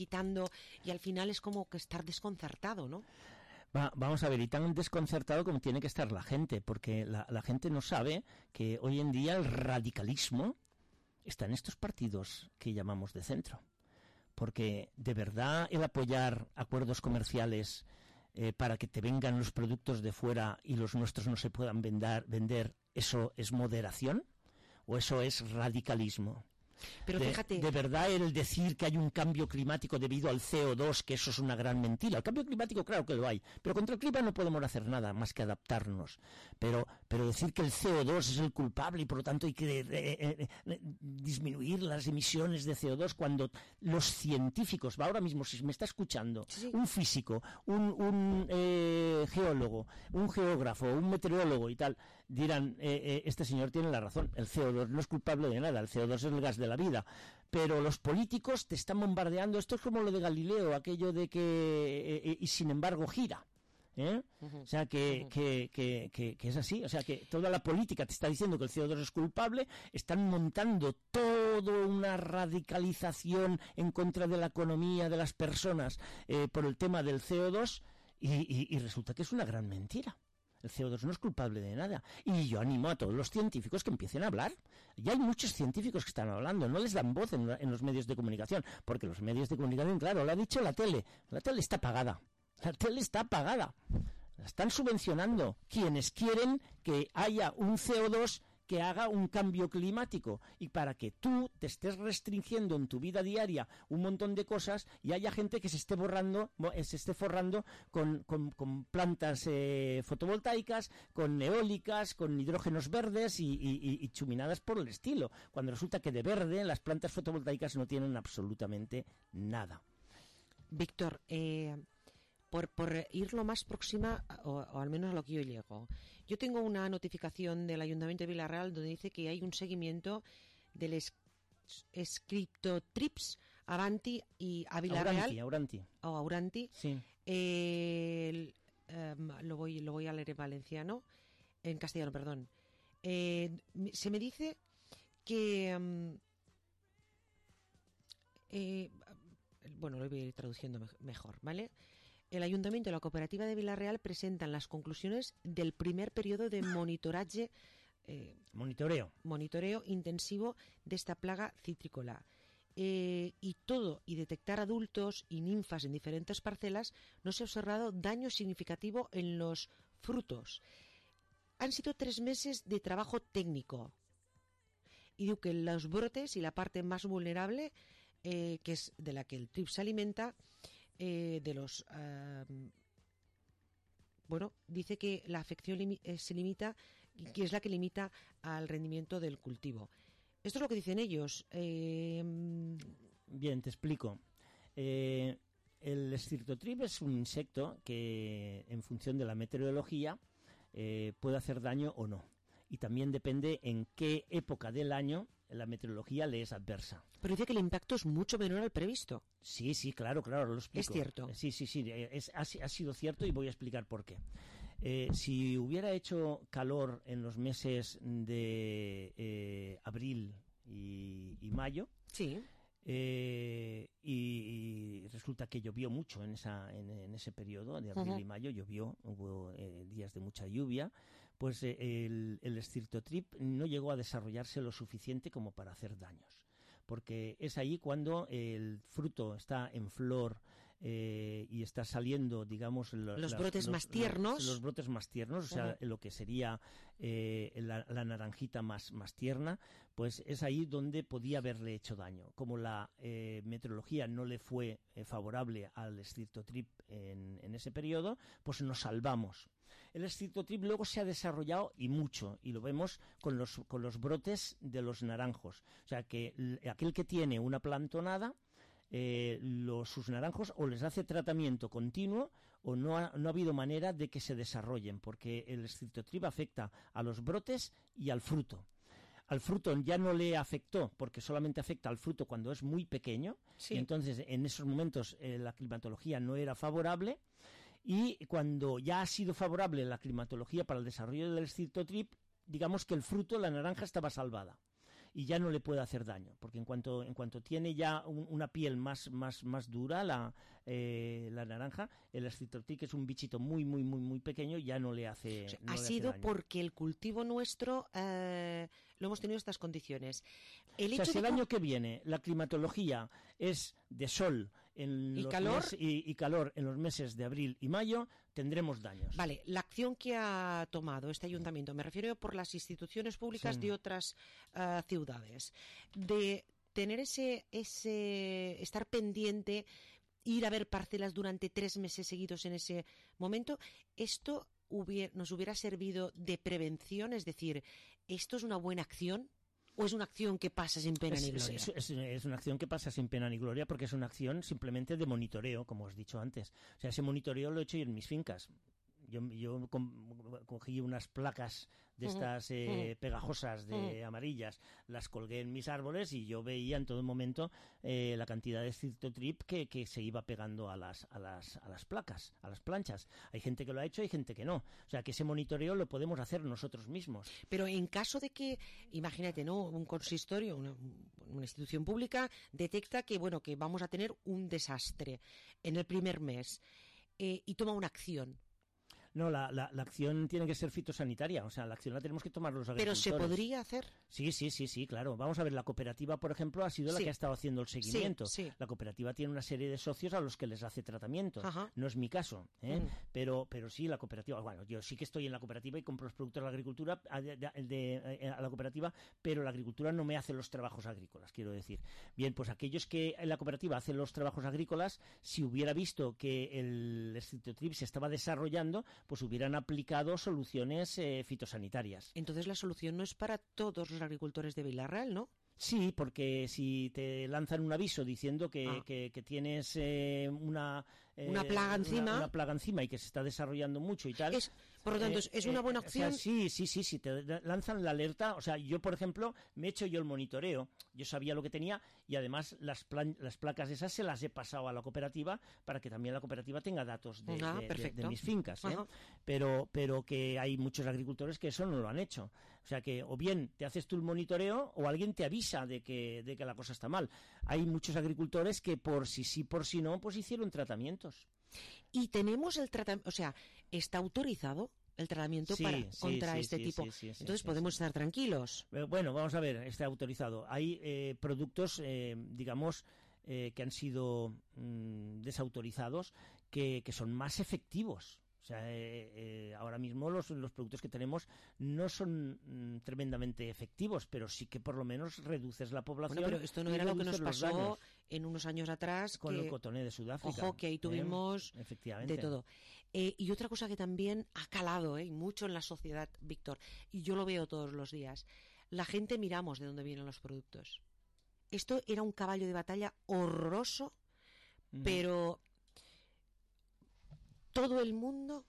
y al final es como que estar desconcertado, ¿no? Vamos a ver, y tan desconcertado como tiene que estar la gente, porque la gente no sabe que hoy en día el radicalismo está en estos partidos que llamamos de centro. Porque de verdad el apoyar acuerdos comerciales para que te vengan los productos de fuera y los nuestros no se puedan vender, ¿eso es moderación o eso es radicalismo? Pero fíjate, de verdad, el decir que hay un cambio climático debido al CO2, que eso es una gran mentira. El cambio climático, claro que lo hay, pero contra el clima no podemos hacer nada más que adaptarnos. Pero decir que el CO2 es el culpable y por lo tanto hay que disminuir las emisiones de CO2, cuando los científicos, ahora mismo si me está escuchando un físico, un geólogo, un geógrafo, un meteorólogo y tal, dirán, este señor tiene la razón, el CO2 no es culpable de nada, el CO2 es el gas de la vida, pero los políticos te están bombardeando. Esto es como lo de Galileo, aquello de que y sin embargo gira, o sea que es así, o sea que toda la política te está diciendo que el CO2 es culpable, están montando toda una radicalización en contra de la economía de las personas por el tema del CO2 y resulta que es una gran mentira. El CO2 no es culpable de nada. Y yo animo a todos los científicos que empiecen a hablar. Ya hay muchos científicos que están hablando, no les dan voz en los medios de comunicación, porque los medios de comunicación, claro, lo ha dicho la tele está pagada. La tele está pagada. La están subvencionando quienes quieren que haya un CO2 que haga un cambio climático, y para que tú te estés restringiendo en tu vida diaria un montón de cosas y haya gente que se esté forrando con plantas fotovoltaicas, con eólicas, con hidrógenos verdes y chuminadas por el estilo, cuando resulta que de verde las plantas fotovoltaicas no tienen absolutamente nada. Víctor, por ir lo más próxima, o al menos a lo que yo llego. Yo tengo una notificación del Ayuntamiento de Villarreal donde dice que hay un seguimiento del Scriptotrips Avanti y a Villarreal. Auranti. Sí. Lo voy a leer en valenciano, en castellano, perdón. Se me dice que... bueno, lo voy a ir traduciendo mejor, ¿vale? El Ayuntamiento y la Cooperativa de Villarreal presentan las conclusiones del primer periodo de monitoreo intensivo de esta plaga citrícola. y detectar adultos y ninfas en diferentes parcelas, no se ha observado daño significativo en los frutos. Han sido 3 meses de trabajo técnico. Y digo que los brotes y la parte más vulnerable, que es de la que el trip se alimenta, dice que la afección se limita, que es la que limita al rendimiento del cultivo. Esto es lo que dicen ellos. Bien, te explico. El Stirtotrip es un insecto que, en función de la meteorología, puede hacer daño o no. Y también depende en qué época del año la meteorología le es adversa. Pero dice que el impacto es mucho menor al previsto. Sí, claro, lo explico. ¿Es cierto? Sí, ha sido cierto y voy a explicar por qué. Si hubiera hecho calor en los meses de abril y mayo, sí, y resulta que llovió mucho en ese periodo de abril y mayo, hubo días de mucha lluvia, pues el Stirtotrip no llegó a desarrollarse lo suficiente como para hacer daños, porque es ahí cuando el fruto está en flor y está saliendo, digamos, los brotes más tiernos. Los brotes más tiernos, o sea, lo que sería la naranjita más tierna, pues es ahí donde podía haberle hecho daño. Como la meteorología no le fue favorable al Stirtotrip en ese periodo, pues nos salvamos. El Stirtotrip luego se ha desarrollado y mucho, y lo vemos con los brotes de los naranjos. O sea, que aquel que tiene una plantonada, sus naranjos o les hace tratamiento continuo o no ha habido manera de que se desarrollen, porque el Stirtotrip afecta a los brotes y al fruto. Al fruto ya no le afectó, porque solamente afecta al fruto cuando es muy pequeño, y entonces en esos momentos la climatología no era favorable, y cuando ya ha sido favorable la climatología para el desarrollo del Stirtotrip, digamos que el fruto, la naranja, estaba salvada y ya no le puede hacer daño, porque en cuanto tiene ya una piel más dura, la naranja, el Stirtotrip, que es un bichito muy pequeño, ya no le hace, ha sido daño. Porque el cultivo nuestro lo hemos tenido en estas condiciones. Si el año que viene la climatología es de sol y calor en los meses de abril y mayo, tendremos daños. Vale, la acción que ha tomado este ayuntamiento, me refiero por las instituciones públicas de otras ciudades, de tener estar pendiente, ir a ver parcelas durante 3 meses seguidos en ese momento, esto nos hubiera servido de prevención, es decir, ¿esto es una buena acción? ¿O es una acción que pasa sin pena ni gloria? Es una acción que pasa sin pena ni gloria, porque es una acción simplemente de monitoreo, como os he dicho antes. O sea, ese monitoreo lo he hecho yo en mis fincas. Yo cogí unas placas de estas pegajosas amarillas, las colgué en mis árboles y yo veía en todo momento la cantidad de Stirtotrip que se iba pegando a las placas, a las planchas. Hay gente que lo ha hecho, hay gente que no. O sea, que ese monitoreo lo podemos hacer nosotros mismos. Pero en caso de que, imagínate, ¿no?, un consistorio, una institución pública detecta que vamos a tener un desastre en el primer mes y toma una acción. No, la acción tiene que ser fitosanitaria, o sea, la acción la tenemos que tomar los agricultores. ¿Pero se podría hacer? Sí, claro. Vamos a ver, la cooperativa, por ejemplo, ha sido la que ha estado haciendo el seguimiento. Sí. La cooperativa tiene una serie de socios a los que les hace tratamiento. Ajá. No es mi caso, pero sí, la cooperativa... Bueno, yo sí que estoy en la cooperativa y compro los productos de la agricultura a la cooperativa, pero la agricultura no me hace los trabajos agrícolas, quiero decir. Bien, pues aquellos que en la cooperativa hacen los trabajos agrícolas, si hubiera visto que el Stirtotrip se estaba desarrollando, pues hubieran aplicado soluciones fitosanitarias. Entonces la solución no es para todos los agricultores de Vila-real, ¿no? Sí, porque si te lanzan un aviso diciendo que tienes una plaga encima, una plaga encima y que se está desarrollando mucho y tal, por lo tanto es una buena opción. O sea, sí, te lanzan la alerta. O sea, yo, por ejemplo, me he hecho yo el monitoreo, yo sabía lo que tenía y además las placas esas se las he pasado a la cooperativa para que también la cooperativa tenga datos de mis fincas, pero que hay muchos agricultores que eso no lo han hecho. O sea, que o bien te haces tú el monitoreo o alguien te avisa de que la cosa está mal. Hay muchos agricultores que por si sí, por si no, pues hicieron tratamientos. Y tenemos el tratamiento, o sea, ¿está autorizado el tratamiento contra este tipo. Entonces podemos estar tranquilos. Bueno, vamos a ver, está autorizado. Hay productos, digamos, que han sido desautorizados, que son más efectivos. O sea, ahora mismo los productos que tenemos no son tremendamente efectivos, pero sí que por lo menos reduces la población. Bueno, pero esto no era lo que nos pasó en unos años atrás. Con el cotoné de Sudáfrica. Ojo, que ahí tuvimos efectivamente. de todo. Y otra cosa que también ha calado mucho en la sociedad, Víctor, y yo lo veo todos los días, la gente miramos de dónde vienen los productos. Esto era un caballo de batalla horroroso, pero todo el mundo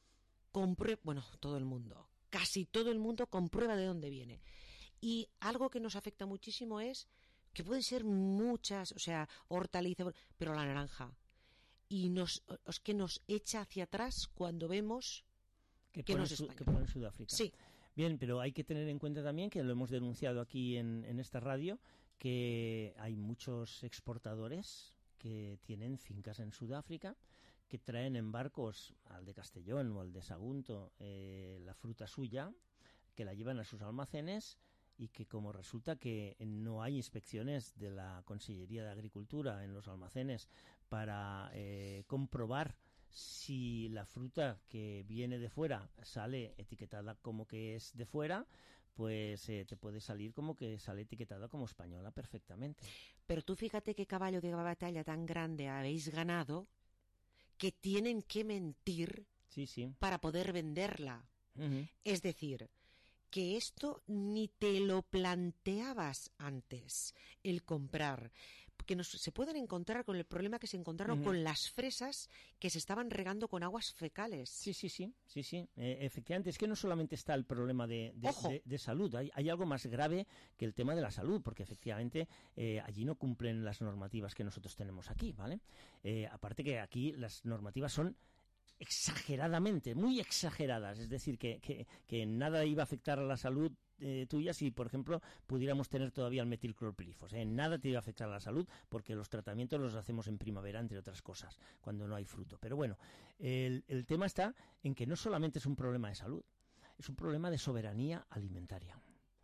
casi todo el mundo comprueba de dónde viene. Y algo que nos afecta muchísimo es que pueden ser muchas, o sea, hortalizas, pero la naranja. Y nos echa hacia atrás cuando vemos que no es español. Que pone Sudáfrica. Sí. Bien, pero hay que tener en cuenta también, que lo hemos denunciado aquí en esta radio, que hay muchos exportadores que tienen fincas en Sudáfrica, que traen en barcos al de Castellón o al de Sagunto la fruta suya, que la llevan a sus almacenes, y que como resulta que no hay inspecciones de la Consellería de Agricultura en los almacenes para comprobar si la fruta que viene de fuera sale etiquetada como que es de fuera, pues te puede salir como que sale etiquetada como española perfectamente. Pero tú fíjate qué caballo de batalla tan grande habéis ganado, que tienen que mentir para poder venderla. Es decir, que esto ni te lo planteabas antes, el comprar. Porque se pueden encontrar con el problema que se encontraron con las fresas que se estaban regando con aguas fecales. Sí. Efectivamente, es que no solamente está el problema de salud, hay algo más grave que el tema de la salud, porque efectivamente allí no cumplen las normativas que nosotros tenemos aquí, ¿vale? Aparte que aquí las normativas son exageradamente, muy exageradas, es decir, que nada iba a afectar a la salud tuya si, por ejemplo, pudiéramos tener todavía el metilclorpirifos. Nada te iba a afectar a la salud, porque los tratamientos los hacemos en primavera, entre otras cosas, cuando no hay fruto. Pero bueno, el tema está en que no solamente es un problema de salud, es un problema de soberanía alimentaria.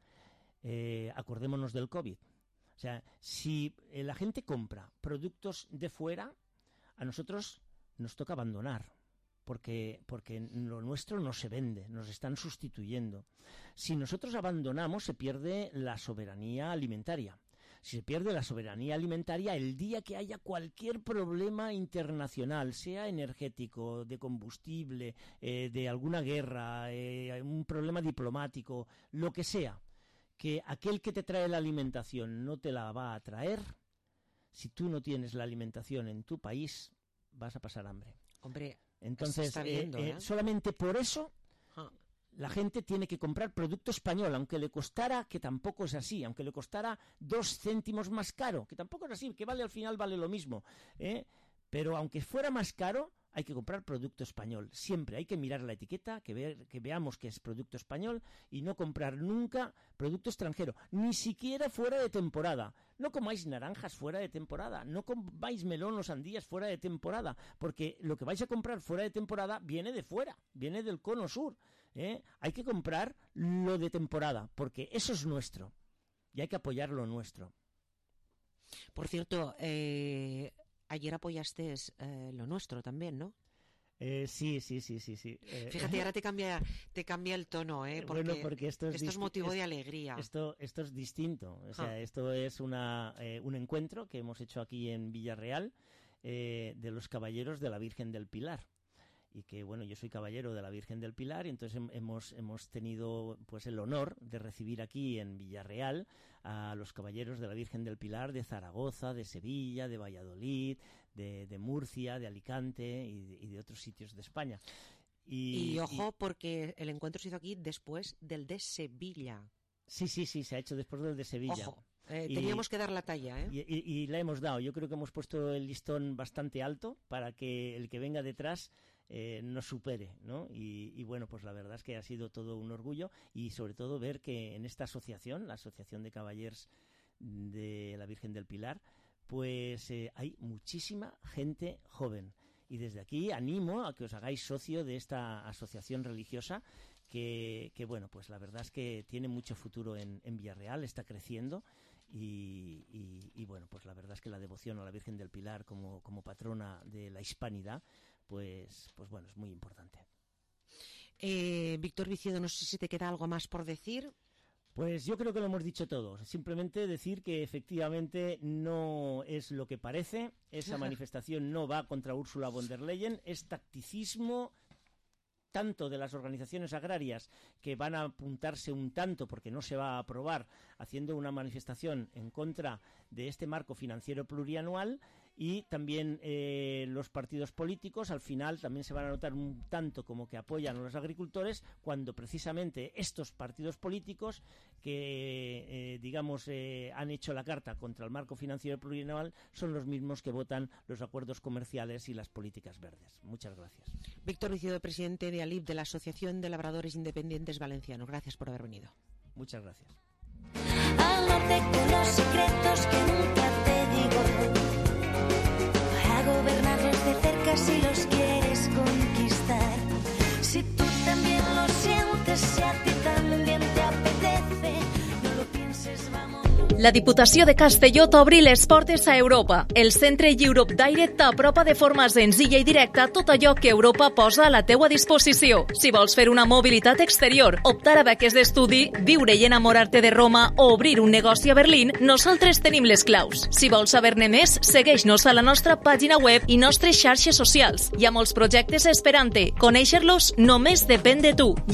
Acordémonos del COVID. O sea, si la gente compra productos de fuera, a nosotros nos toca abandonar. Porque lo nuestro no se vende, nos están sustituyendo. Si nosotros abandonamos, se pierde la soberanía alimentaria. Si se pierde la soberanía alimentaria, el día que haya cualquier problema internacional, sea energético, de combustible, de alguna guerra, un problema diplomático, lo que sea, que aquel que te trae la alimentación no te la va a traer, si tú no tienes la alimentación en tu país, vas a pasar hambre. Hombre, entonces, solamente por eso la gente tiene que comprar producto español, aunque le costara, que tampoco es así, aunque le costara 2 céntimos más caro, que tampoco es así, que al final vale lo mismo, pero aunque fuera más caro, hay que comprar producto español. Siempre hay que mirar la etiqueta, que veamos que es producto español, y no comprar nunca producto extranjero, ni siquiera fuera de temporada. No comáis naranjas fuera de temporada, no comáis melón o sandías fuera de temporada, porque lo que vais a comprar fuera de temporada viene de fuera, viene del cono sur. Hay que comprar lo de temporada, porque eso es nuestro, y hay que apoyar lo nuestro. Por cierto, ayer apoyaste lo nuestro también, ¿no? Sí. Fíjate, ahora te cambia el tono, porque esto es motivo de alegría. Esto es distinto. O sea, esto es un encuentro que hemos hecho aquí en Villarreal de los caballeros de la Virgen del Pilar. Y que, bueno, yo soy caballero de la Virgen del Pilar, y entonces hemos tenido pues el honor de recibir aquí en Villarreal a los caballeros de la Virgen del Pilar de Zaragoza, de Sevilla, de Valladolid, de Murcia, de Alicante y de otros sitios de España. Y ojo, porque el encuentro se hizo aquí después del de Sevilla. Sí, se ha hecho después del de Sevilla. Ojo. Teníamos que dar la talla, y la hemos dado. Yo creo que hemos puesto el listón bastante alto para que el que venga detrás nos supere, ¿no? Y bueno, pues la verdad es que ha sido todo un orgullo, y sobre todo ver que en esta asociación, la Asociación de Caballeros de la Virgen del Pilar, pues hay muchísima gente joven. Y desde aquí animo a que os hagáis socio de esta asociación religiosa que bueno, pues la verdad es que tiene mucho futuro en Villarreal, está creciendo y bueno, pues la verdad es que la devoción a la Virgen del Pilar como patrona de la hispanidad, pues bueno, es muy importante. Víctor Viciedo, no sé si te queda algo más por decir. Pues yo creo que lo hemos dicho todo. Simplemente decir que efectivamente no es lo que parece. Esa manifestación no va contra Ursula von der Leyen. Es tacticismo tanto de las organizaciones agrarias, que van a apuntarse un tanto porque no se va a aprobar, haciendo una manifestación en contra de este marco financiero plurianual, y también los partidos políticos al final también se van a notar un tanto como que apoyan a los agricultores, cuando precisamente estos partidos políticos que han hecho la carta contra el marco financiero plurianual son los mismos que votan los acuerdos comerciales y las políticas verdes. Muchas gracias. Víctor Viciedo, presidente de ALIP, de la Asociación de Labradores Independientes Valencianos. Gracias por haber venido. Muchas gracias. Al norte con los secretos que nunca te digo, a gobernarlos de cerca si los quieres conquistar. Si tú también lo sientes, si a ti también te apetece, no lo pienses, vamos. La Diputació de Castelló t'obri les portes a Europa. El centre Europe Direct t'apropa de forma senzilla i directa tot allò que Europa posa a la teua disposició. Si vols fer una mobilitat exterior, optar a beques d'estudi, viure i enamorar-te de Roma o obrir un negoci a Berlín, nosaltres tenim les claus. Si vols saber-ne més, segueix-nos a la nostra pàgina web i nostres xarxes socials. Hi ha molts projectes esperant-te. Conèixer-los només depèn de tu.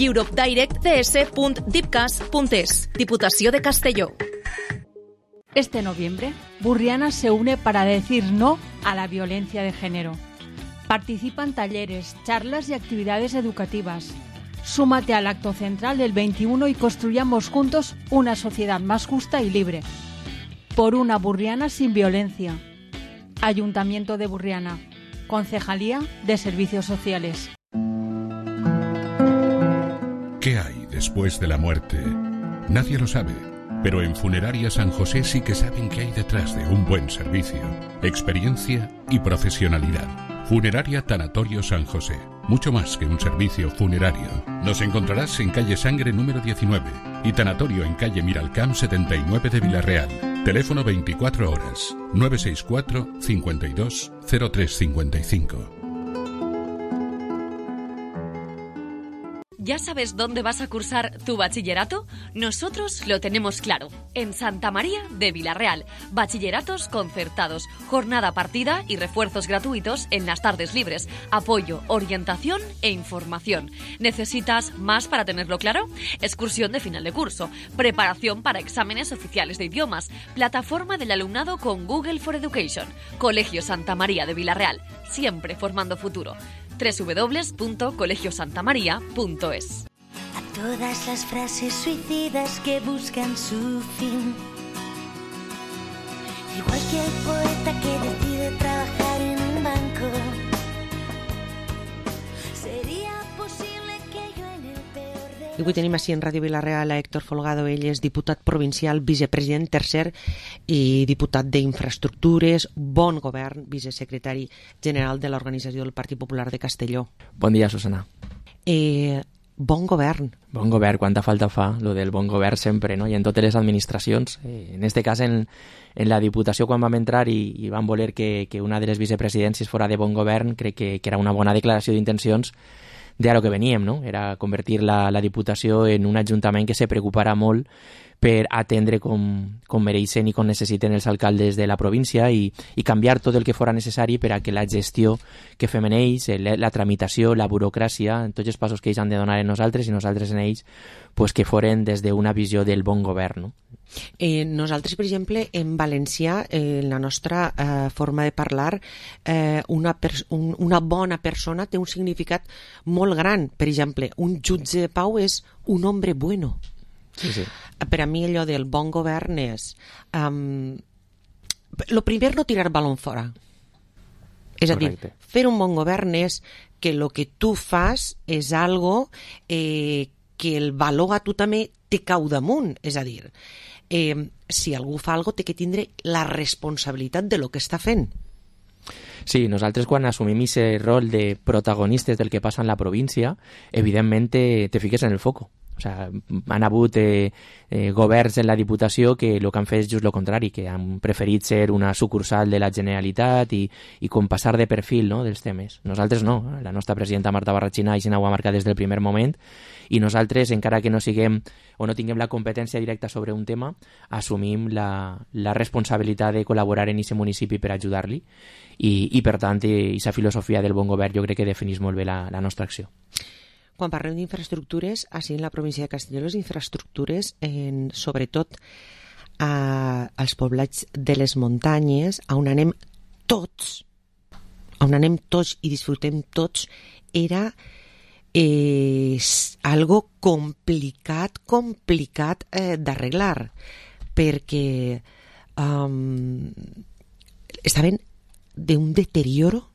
europedirectcs.dipcas.es. Diputació de Castelló. Este noviembre, Burriana se une para decir no a la violencia de género. Participa en talleres, charlas y actividades educativas. Súmate al acto central del 21 y construyamos juntos una sociedad más justa y libre. Por una Burriana sin violencia. Ayuntamiento de Burriana. Concejalía de Servicios Sociales. ¿Qué hay después de la muerte? Nadie lo sabe. Pero en Funeraria San José sí que saben qué hay detrás de un buen servicio, experiencia y profesionalidad. Funeraria Tanatorio San José, mucho más que un servicio funerario. Nos encontrarás en calle Sangre número 19 y Tanatorio en calle Miralcamp 79 de Villarreal. Teléfono 24 horas, 964 52 0355. ¿Ya sabes dónde vas a cursar tu bachillerato? Nosotros lo tenemos claro. En Santa María de Villarreal. Bachilleratos concertados, jornada partida y refuerzos gratuitos en las tardes libres. Apoyo, orientación e información. ¿Necesitas más para tenerlo claro? Excursión de final de curso, preparación para exámenes oficiales de idiomas, plataforma del alumnado con Google for Education. Colegio Santa María de Villarreal, siempre formando futuro. www.colegiosantamaria.es. A todas las frases suicidas que buscan su fin, igual que el poeta que decide trabajar en un banco, sería posible que yo en el peor de... I avui tenim així en Ràdio Vilareal a Héctor Folgado. Ell és diputat provincial, vicepresident tercer i diputat d'Infraestructures, Bon Govern, vicesecretari general de l'Organització del Partit Popular de Castelló. Bon dia, Susana. Bon govern. Bon govern, quanta falta fa, lo del bon govern sempre, no? I en totes les administracions. En este cas, en la Diputació, quan vam entrar i vam voler que una de les vicepresidències fora de bon govern, crec que era una bona declaració d'intencions de a lo que veníem, no? Era convertir la Diputació en un ajuntament que se preocupara molt per atendre com mereixen i com necessiten els alcaldes de la província i canviar tot el que fora necessari per a que la gestió que fem en ells, la tramitació, la burocràcia, en tots els passos que ells han de donar en nosaltres i nosaltres en ells, pues que foren des d'una visió del bon govern, no? Nosaltres, per exemple, en valencià, en la nostra forma de parlar, una bona persona té un significat molt gran. Per exemple, un jutge de pau és un hombre bueno. Sí, sí. Per a mi allò del bon govern és lo primer, no tirar balón fora. És a dir, fer un bon govern és que el que tu fas és algo que el valor a tu també te cau damunt. És a dir, si algú fa algo té que tindre la responsabilitat de lo que està fent. Sí, nosaltres quan assumim aquest rol de protagonistes del que passa en la província, evidentment te fiques en el foco. O sea, han hagut governs en la Diputació que el que han fet és just el contrari, que han preferit ser una sucursal de la Generalitat i com passar de perfil, no?, dels temes. Nosaltres no. La nostra presidenta Marta Barrachina així ho ha marcat des del primer moment i nosaltres, encara que no siguem o no tinguem la competència directa sobre un tema, assumim la responsabilitat de col·laborar en aquest municipi per ajudar-li i per tant, aquesta filosofia del bon govern jo crec que defineix molt bé la nostra acció. Quan parlem d'infraestructures, així en la província de Castelló, les infraestructures, sobretot als poblats de les muntanyes, on anem tots i disfrutem tots, era algo complicat d'arreglar, perquè estaven d'un deterioro.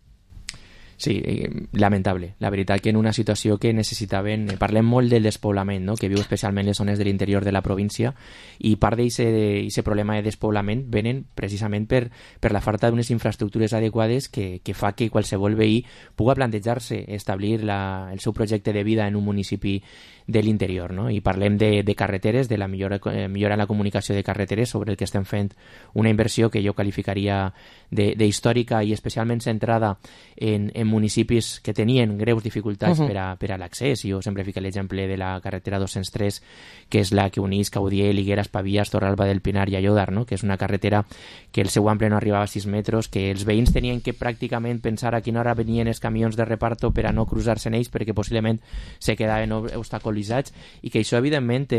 Sí, lamentable. La veritat que en una situació que necessitaven... Parlem molt del despoblament, no?, que viu especialment les zones de l'interior de la província, i part d'aquest problema de despoblament venen precisament per la falta d'unes infraestructures adequades que fa que qualsevol veí pugui plantejar-se establir el seu projecte de vida en un municipi de l'interior, no? I parlem de carreteres, de la millora en la comunicació de carreteres, sobre el que estem fent una inversió que jo qualificaria d'històrica i especialment centrada en municipis que tenien greus dificultats per a l'accés. Jo sempre fico l'exemple de la carretera 203, que és la que unís Caudiel, Higueras, Pavies, Torralba del Pinar i Ayodar, no?, que és una carretera que el seu ample no arribava a 6 metres, que els veïns tenien que pràcticament pensar a quina hora venien els camions de reparto per a no cruzar-se en ells, perquè possiblement se quedaven obstaculitzats, i que això evidentment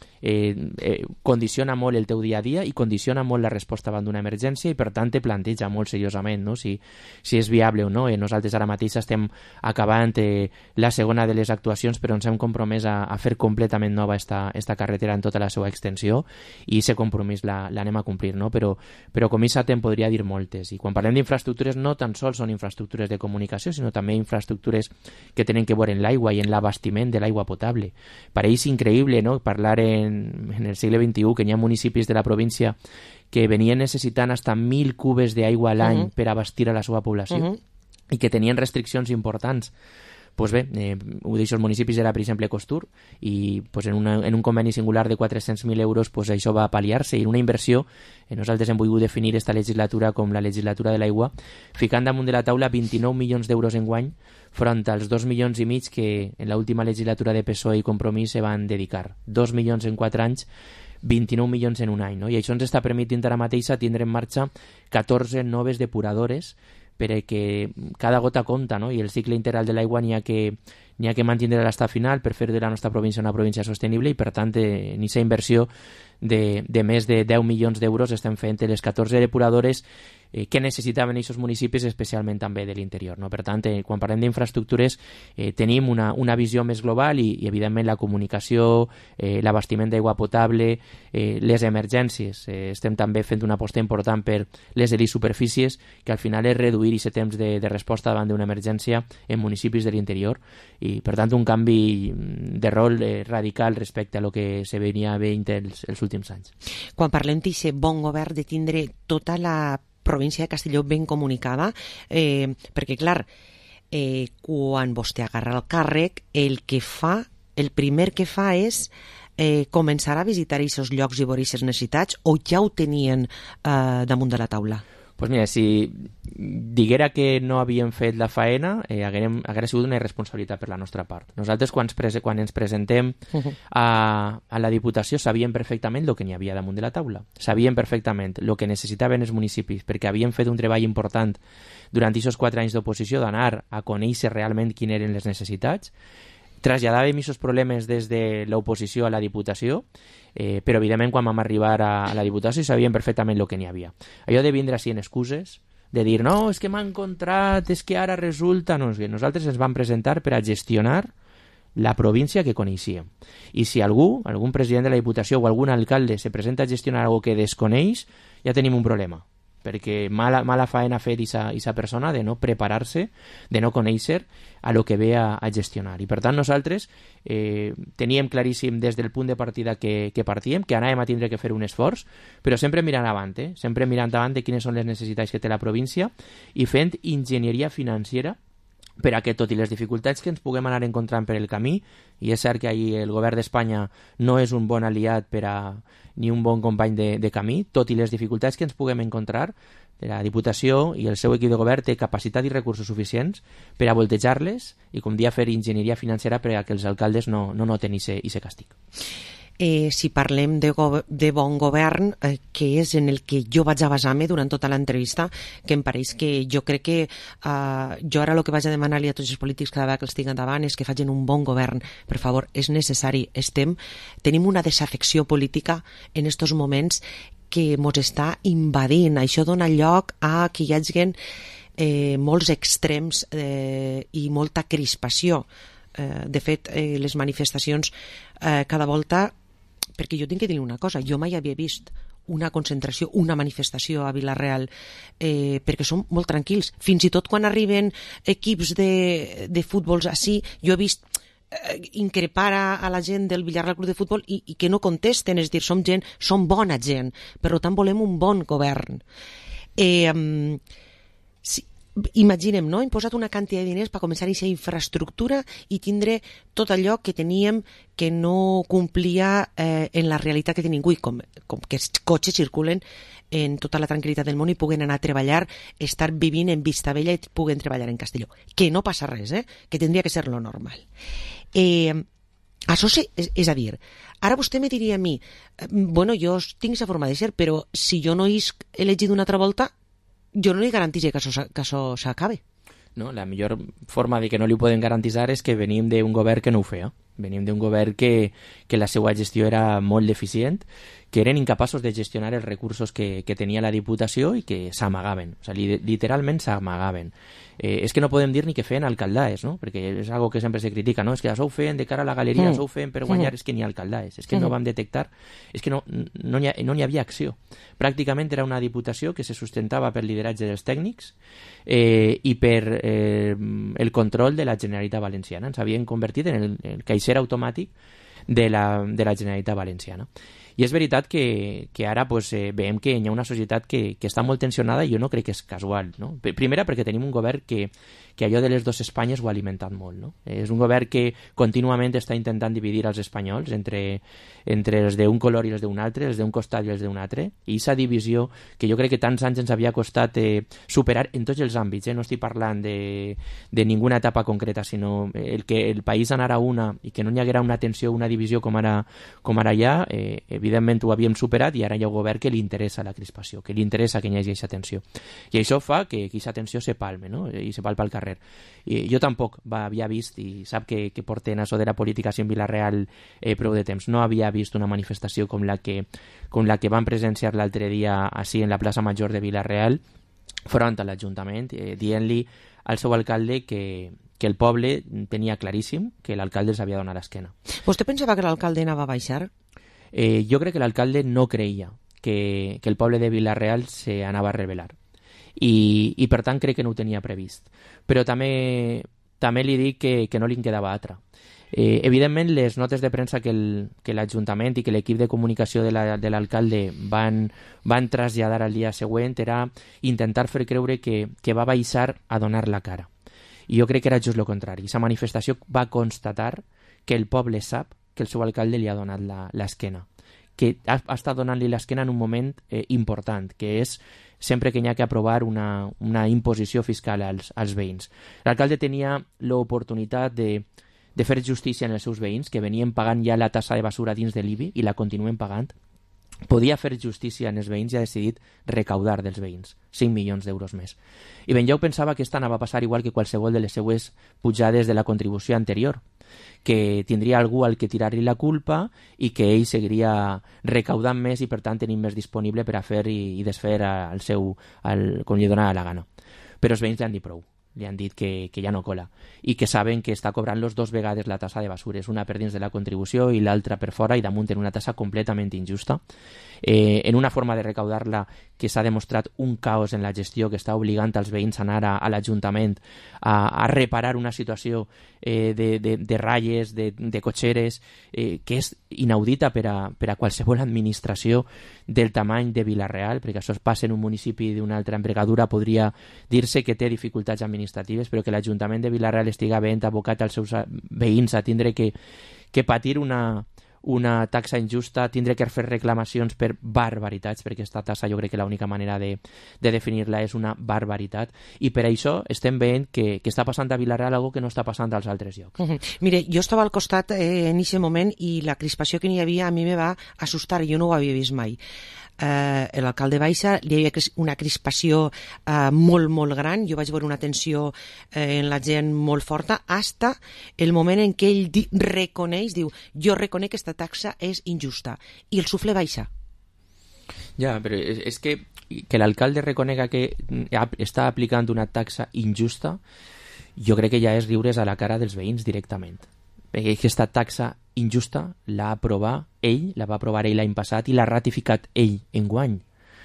condiciona molt el teu dia a dia i condiciona molt la resposta davant d'una emergència, i per tant te planteja molt seriosament, no?, si és viable o no. Nosaltres ara mateix estem acabant la segona de les actuacions, però ens hem compromès a fer completament nova esta carretera en tota la seva extensió, i aquest compromís l'anem a complir, no? Però com això te'n podria dir moltes. I quan parlem d'infraestructures, no tan sols són infraestructures de comunicació, sinó també infraestructures que tenen que veure en l'aigua i en l'abastiment de l'aigua potable. Pareix increïble, no?, parlar en el segle XXI que hi ha municipis de la província que venien necessitant hasta 1.000 cubes d'aigua a l'any per abastir a la seva població i que tenien restriccions importants. Pues bé, un d'aquests municipis era, per exemple, Costur, i pues, en un conveni singular de 400.000 euros pues, això va pal·liar-se, i en una inversió nosaltres hem volgut definir esta legislatura com la legislatura de l'aigua, ficant damunt de la taula 29 milions d'euros enguany front als 2,5 milions que en l'última legislatura de PSOE i Compromís se van dedicar. 2 milions en 4 anys, 29 milions en un any, no? I això ens està permitint ara mateix tindre en marxa 14 noves depuradores perquè cada gota compta, no? I el cicle integral de l'aigua n'hi ha que mantenir l'estat final per fer de la nostra província una província sostenible, i per tant en aquesta inversió de més de 10 milions d'euros estem fent les 14 depuradores que necessitaven aquests municipis, especialment també de l'interior, no? Per tant, quan parlem d'infraestructures tenim una visió més global i evidentment la comunicació, l'abastiment d'aigua potable, les emergències. Estem també fent una aposta important per les superfícies, que al final és reduir aquest temps de resposta davant d'una emergència en municipis de l'interior, i per tant un canvi de rol radical respecte a lo que se venia veient els últims anys. Quan parlem d'aquest bon govern, de tindre tota la província de Castelló ben comunicada, perquè clar, quan vostè agarra el càrrec, el primer que fa és començar a visitar aquests llocs i veure aquestes necessitats, o ja ho tenien damunt de la taula? Pues mira, si diguera que no havíem fet la faena, haguera sigut una irresponsabilitat per la nostra part. Nosaltres, quan ens presentem a la Diputació, sabíem perfectament el que n'hi havia damunt de la taula. Sabíem perfectament el que necessitaven els municipis, perquè havíem fet un treball important durant aquests 4 anys d'oposició d'anar a conèixer realment quines eren les necessitats. Traslladàvem aquests problemes des de l'oposició a la Diputació, però evidentment quan vam arribar a la Diputació sabíem perfectament el que n'hi havia. Allò de vindre així en excuses, de dir no, és que m'ha encontrat, és que ara resulta... No, nosaltres ens vam presentar per a gestionar la província que coneixíem. I si algun president de la Diputació o algun alcalde se presenta a gestionar algo que desconeix, ja tenim un problema. perquè mala faena ha fet aquesta persona de no preparar-se, de no conèixer a lo que ve a gestionar. I per tant nosaltres teníem claríssim des del punt de partida que partíem, que anàvem a tindre que fer un esforç, però sempre mirant avant, sempre mirant avant de quines són les necessitats que té la província i fent enginyeria financera per a que, tot i les dificultats que ens puguem anar encontrant per el camí, i és cert que ahir el govern d'Espanya no és un bon aliat ni un bon company de camí, tot i les dificultats que ens puguem encontrar, la Diputació i el seu equip de govern té capacitat i recursos suficients per a voltejar-les i, com dia, fer enginyeria financera per a que els alcaldes no noten aquest càstig. Si parlem de bon govern, que és en el que jo vaig a basar-me durant tota l'entrevista, que em pareix que jo crec que jo ara el que vaig a demanar-li a tots els polítics cada vegada que els tinc endavant és que facin un bon govern. Per favor, és necessari. Tenim una desafecció política en aquests moments que ens està invadint. Això dona lloc a que hi hagi molts extrems i molta crispació. De fet, les manifestacions cada volta, perquè jo tinc que dir una cosa, jo mai havia vist una concentració, una manifestació a Vila-real, perquè som molt tranquils. Fins i tot quan arriben equips de futbols així, jo he vist increpar a la gent del Villarreal Club de Futbol i que no contesten, és a dir, som bona gent, per tant volem un bon govern. Imaginem, no? Hem posat una quantitat de diners per començar a aquesta infraestructura i tindre tot allò que teníem que no complia en la realitat que tenim avui, com que els cotxes circulen en tota la tranquil·litat del món i puguen anar a treballar, estar vivint en Vistabella i puguen treballar en Castelló. Que no passa res, que tindria que ser lo normal. Això és a dir, ara vostè me diria a mi, bueno, jo tinc aquesta forma de ser, però si jo no he elegit una altra volta, jo no li garanteixo que això s'acabe. No, la millor forma de que no li poden garantitzar és que venim d'un govern que no ho feia. Venim d'un govern que la seva gestió era molt deficient, que eren incapaços de gestionar els recursos que tenia la Diputació i que s'amagaven, o sigui, literalment s'amagaven. És que no podem dir ni que feien alcaldaes, no? Perquè és algo que sempre se critica, no? És que això ho feien de cara a la galeria, això ho feien per guanyar, és que ni alcaldaes, és que no vam detectar, és que no hi havia acció. Pràcticament era una Diputació que se sustentava per lideratge dels tècnics i per el control de la Generalitat Valenciana. Ens havien convertit en el caixer automàtic de la Generalitat Valenciana. I és veritat que ara veiem que hi ha una societat que està molt tensionada i jo no crec que és casual, no? Primera, perquè tenim un govern que allò de les dues Espanyes ho ha alimentat molt, no? És un govern que contínuament està intentant dividir els espanyols entre els d'un color i els d'un altre, els d'un costat i els d'un altre, i aquesta divisió que jo crec que tants anys ens havia costat superar en tots els àmbits, no estic parlant de ninguna etapa concreta, sinó el que el país anara una i que no hi haguera una tensió, una divisió com ara ja, evidentment ho havíem superat i ara hi ha un govern que li interessa la crispació, que li interessa que hi hagi aquesta tensió. I això fa que aquesta tensió se palme, no? I se palpa al carrer. I jo tampoc havia vist, i sap que porten això de la política en Vila-real prou de temps, no havia vist una manifestació com la que van presenciar l'altre dia així en la plaça Major de Vila-real front a l'Ajuntament, dient-li al seu alcalde que el poble tenia claríssim que l'alcalde els havia donat l'esquena. Vostè pensava que l'alcalde anava a baixar? Jo crec que l'alcalde no creia que el poble de Vila-real se anava a rebel·lar i per tant crec que no ho tenia previst, però també li dic que no li en quedava altra. Evidentment les notes de premsa que l'Ajuntament i que l'equip de comunicació de l'alcalde van traslladar al dia següent era intentar fer creure que va baixar a donar la cara, i jo crec que era just el contrari. Aquesta manifestació va constatar que el poble sap que el seu alcalde li ha donat l'esquena, que ha estat donant-li l'esquena en un moment important, que és sempre que hi ha que aprovar una imposició fiscal als veïns. L'alcalde tenia l'oportunitat de fer justícia en els seus veïns, que venien pagant ja la tassa de basura dins de l'IBI i la continuen pagant. Podia fer justícia en els veïns i ha decidit recaudar dels veïns 5 milions d'euros més. I ben ja ho pensava que esta anava a passar igual que qualsevol de les seues pujades de la contribució anterior, que tindria algú al que tirar-li la culpa i que ell seguiria recaudant més i per tant tenint més disponible per a fer i desfer com li donava la gana. Però els veïns li han dit prou. Li han dit que ja no cola i que saben que està cobrant-los 2 vegades la tassa de basures, una per dins de la contribució i l'altra per fora i damunt en una tassa completament injusta en una forma de recaudar-la que s'ha demostrat un caos en la gestió, que està obligant als veïns a anar a l'Ajuntament a reparar una situació de ratlles, de cotxeres, que és inaudita per a qualsevol administració del tamany de Vila-real, perquè això es passa en un municipi d'una altra envergadura, podria dir-se que té dificultats administratives, però que l'Ajuntament de Vila-real estiga ben abocat als seus veïns a tindre que patir una taxa injusta, tindre que fer reclamacions per barbaritats, perquè aquesta taxa jo crec que l'única manera de definir-la és una barbaritat, i per això estem veient que està passant a Vila-real algo que no està passant als altres llocs. Mire, jo estava al costat en aquest moment i la crispació que n'hi havia a mi me va assustar, jo no ho havia vist mai. L'alcalde Baixa hi havia una crispació molt gran, jo vaig veure una tensió en la gent molt forta, hasta el moment en què ell reconeix, diu, jo reconec que aquesta taxa és injusta, i el sufle baixa. Ja, però és que l'alcalde reconega que està aplicant una taxa injusta, jo crec que ja és riure's a la cara dels veïns directament. Perquè aquesta taxa injusta la va aprovar ell l'any passat i l'ha ratificat ell enguany.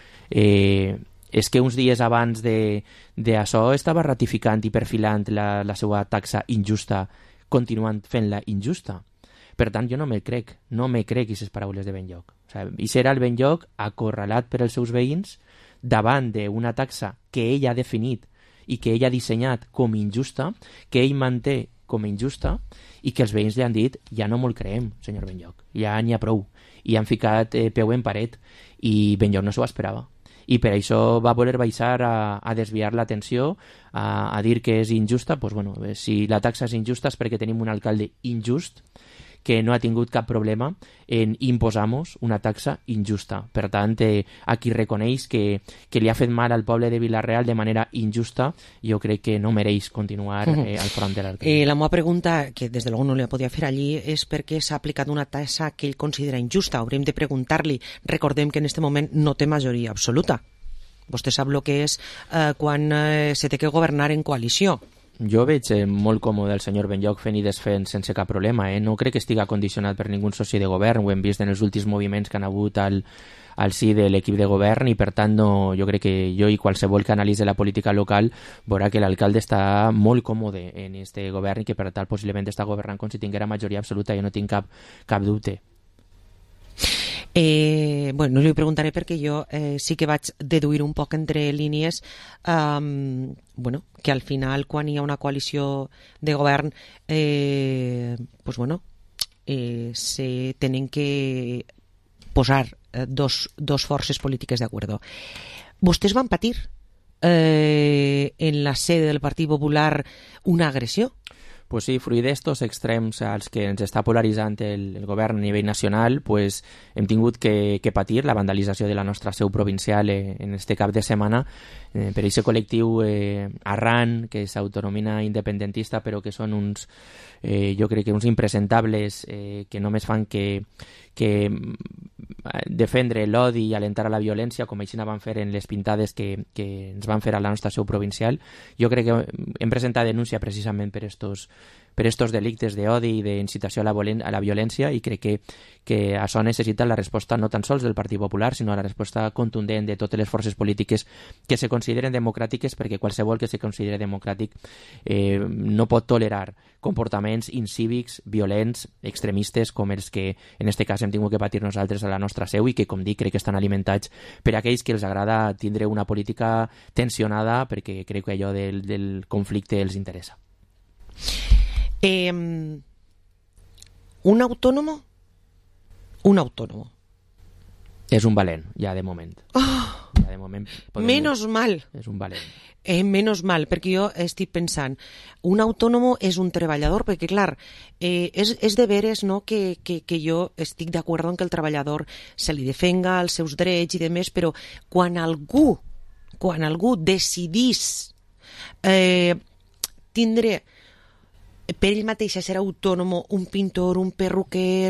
És que uns dies abans d'això estava ratificant i perfilant la seva taxa injusta, continuant fent-la injusta. Per tant, jo no me crec aquestes paraules de Benlloc. O sigui, i serà el Benlloc acorralat per els seus veïns davant d'una taxa que ell ha definit i que ell ha dissenyat com injusta, que ell manté com injusta, i que els veïns li han dit, ja no me'l creem, senyor Benlloc, ja n'hi ha prou, i han ficat peu en paret, i Benlloc no s'ho esperava. I per això va voler baixar a desviar l'atenció, a dir que és injusta. Doncs, bueno, si la taxa és injusta és perquè tenim un alcalde injust que no ha tingut cap problema en imposar-nos una taxa injusta. Per tant, a qui reconeix que li ha fet mal al poble de Vila-real de manera injusta, jo crec que no mereix continuar al front de l'alcalde. La meva pregunta, que des de luego no la podia fer allí, és per què s'ha aplicat una taxa que ell considera injusta. Haurem de preguntar-li. Recordem que en aquest moment no té majoria absoluta. Vostè sap el que és quan se té que governar en coalició. Jo veig molt còmode el senyor Benlloc fent i desfent sense cap problema. No crec que estigui condicionat per ningú soci de govern. Ho hem vist en els últims moviments que han hagut al si de l'equip de govern, i per tant jo crec que jo i qualsevol que analitzi la política local veurà que l'alcalde està molt còmode en aquest govern i que per tant possiblement està governant com si tinguera majoria absoluta. Jo no tinc cap dubte. No li preguntaré perquè jo sí que vaig deduir un poc entre línies que al final quan hi ha una coalició de govern se tenen que posar dos forces polítiques d'acord. Vostès van patir en la sede del Partit Popular una agressió? Pues sí, fruit d'estos extrems als que ens està polaritzant el govern a nivell nacional, pues hem tingut que patir la vandalització de la nostra seu provincial en este cap de setmana per aquest col·lectiu Arran, que s'autonomina independentista, però que són uns, jo crec que uns impresentables que només fan que defendre l'odi i alentar a la violència, com així van fer en les pintades que ens van fer a la nostra seu provincial. Jo crec que hem presentat denúncia precisament per estos delictes d'odi i d'incitació a la violència, i crec que això necessita la resposta no tan sols del Partit Popular, sinó la resposta contundent de totes les forces polítiques que se consideren democràtiques, perquè qualsevol que se consideri democràtic no pot tolerar comportaments incívics, violents, extremistes, com els que en aquest cas hem tingut que patir nosaltres a la nostra seu, i que, com dic, crec que estan alimentats per aquells que els agrada tindre una política tensionada, perquè crec que allò del conflicte els interessa. Un autònomo és un valent, ja de moment. Ja de moment menos mal. És un valent. Menos mal, perquè jo estic pensant, un autònomo és un treballador, perquè clar, és de veres, no, que jo estic d'acord en que el treballador se li defenga els seus drets i demés, però quan algú decidís tindre per ell mateix a ser autònom, un pintor, un perruquer,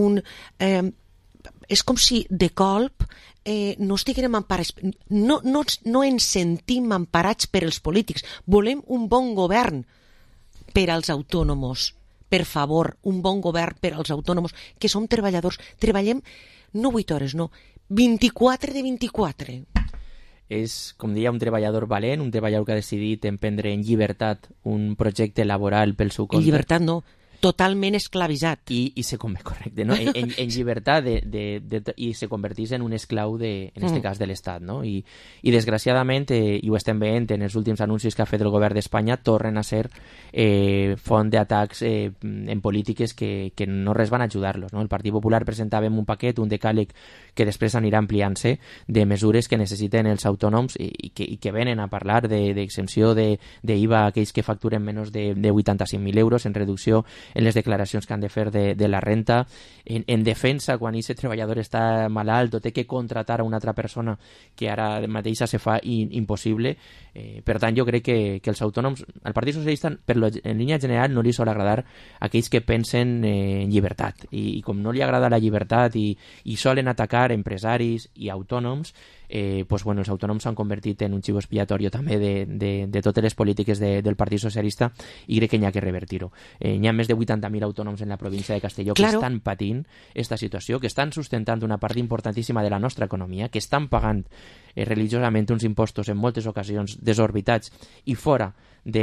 és com si de colp no estiguem emparats, no ens sentim emparats per els polítics. Volem un bon govern per als autònoms, per favor, un bon govern per als autònoms, que som treballadors. Treballem no 8 hores, no, 24 de 24. És, com deia, un treballador valent, un treballador que ha decidit emprendre en llibertat un projecte laboral pel seu compte. En llibertat no, totalment esclavitzat. I se converteix, correcte, no? en llibertat i se converteix en un esclau, en este cas, de l'Estat, no? I desgraciadament, i ho estem veient en els últims anuncis que ha fet el govern d'Espanya, tornen a ser font d'atacs en polítiques que no res van a ajudar-los, no? El Partit Popular presentàvem un paquet, un decàleg, que després anirà ampliant-se, de mesures que necessiten els autònoms i que venen a parlar d'exempció d'IVA a aquells que facturen menys de 85.000 euros, en reducció en les declaracions que han de fer de la renta, en defensa quan aquest treballador està malalt o té que contratar a una altra persona que ara mateixa se fa impossible. Per tant, jo crec que els autònoms, al Partit Socialista, en línia general, no li sol agradar aquells que pensen en llibertat. I com no li agrada la llibertat i solen atacar empresaris i autònoms, els autònoms s'han convertit en un xivo expiatori també de totes les polítiques del Partit Socialista, i crec que n'hi ha que revertir-ho. N'hi ha més de 80.000 autònoms en la província de Castelló que estan patint aquesta situació, que estan sustentant una part importantíssima de la nostra economia, que estan pagant religiosament uns impostos en moltes ocasions desorbitats i fora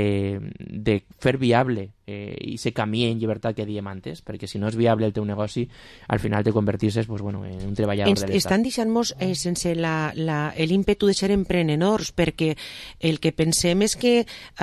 de fer viable i ser camí en llibertat que diem antes, perquè si no és viable el teu negoci, al final te convertisses en un treballador de l'Estat. Estan deixant-nos sense l'ímpetu de ser emprenedors, perquè el que pensem és que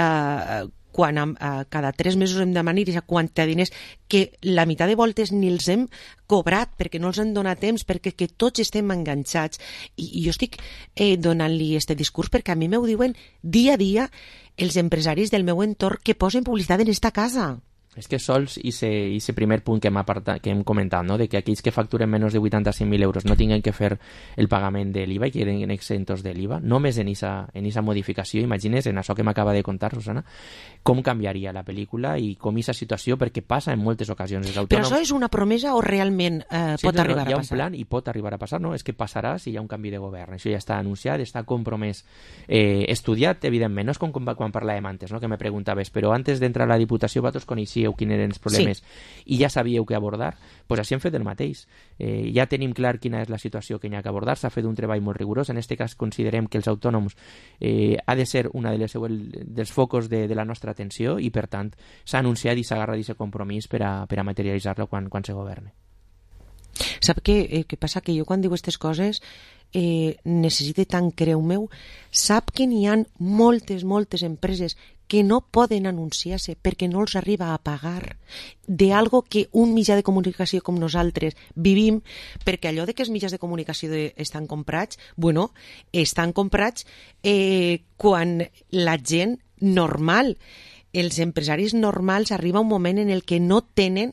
quan cada 3 mesos hem de manir a quanta diners, que la meitat de voltes ni els hem cobrat perquè no els han donat temps, perquè que tots estem enganxats. I jo estic donant-li aquest discurs perquè a mi m'ho diuen dia a dia els empresaris del meu entorn que posen publicitat en esta casa. És que sols ese primer punt que hem comentat, no? De que aquells que facturen menys de 85.000 euros no tinguin que fer el pagament de l'IVA i queden exentos de l'IVA, només en esa modificació, imagines, en això que m'acaba de contar, Susana, com canviaria la pel·lícula i com aquesta situació, perquè passa en moltes ocasions. Però això és una promesa o realment pot arribar a passar? Hi ha un plan i pot arribar a passar, no? És que passarà si hi ha un canvi de govern. Això ja està anunciat, està compromès, estudiat, evidentment. No és com quan parlàvem antes, no? Que me preguntaves, però antes d'entrar a la Diputació vosaltres coneixíeu quins eren els problemes i ja sabíeu què abordar, doncs així hem fet el mateix. Ja tenim clar quina és la situació que hi ha que abordar, s'ha fet un treball molt rigorós. En aquest cas considerem que els autònoms ha de ser una dels focus de la nostra atenció i, per tant, s'ha anunciat i s'ha agarrat aquest compromís per a materialitzar-lo quan se governi. Sap què passa? Que jo quan diu aquestes coses necessite tant, creu meu, sap que n'hi ha moltes empreses que no poden anunciar-se perquè no els arriba a pagar d'algo que un mitjà de comunicació com nosaltres vivim, perquè allò de que els mitjans de comunicació estan comprats, estan comprats quan la gent normal, els empresaris normals, arriba un moment en el que no tenen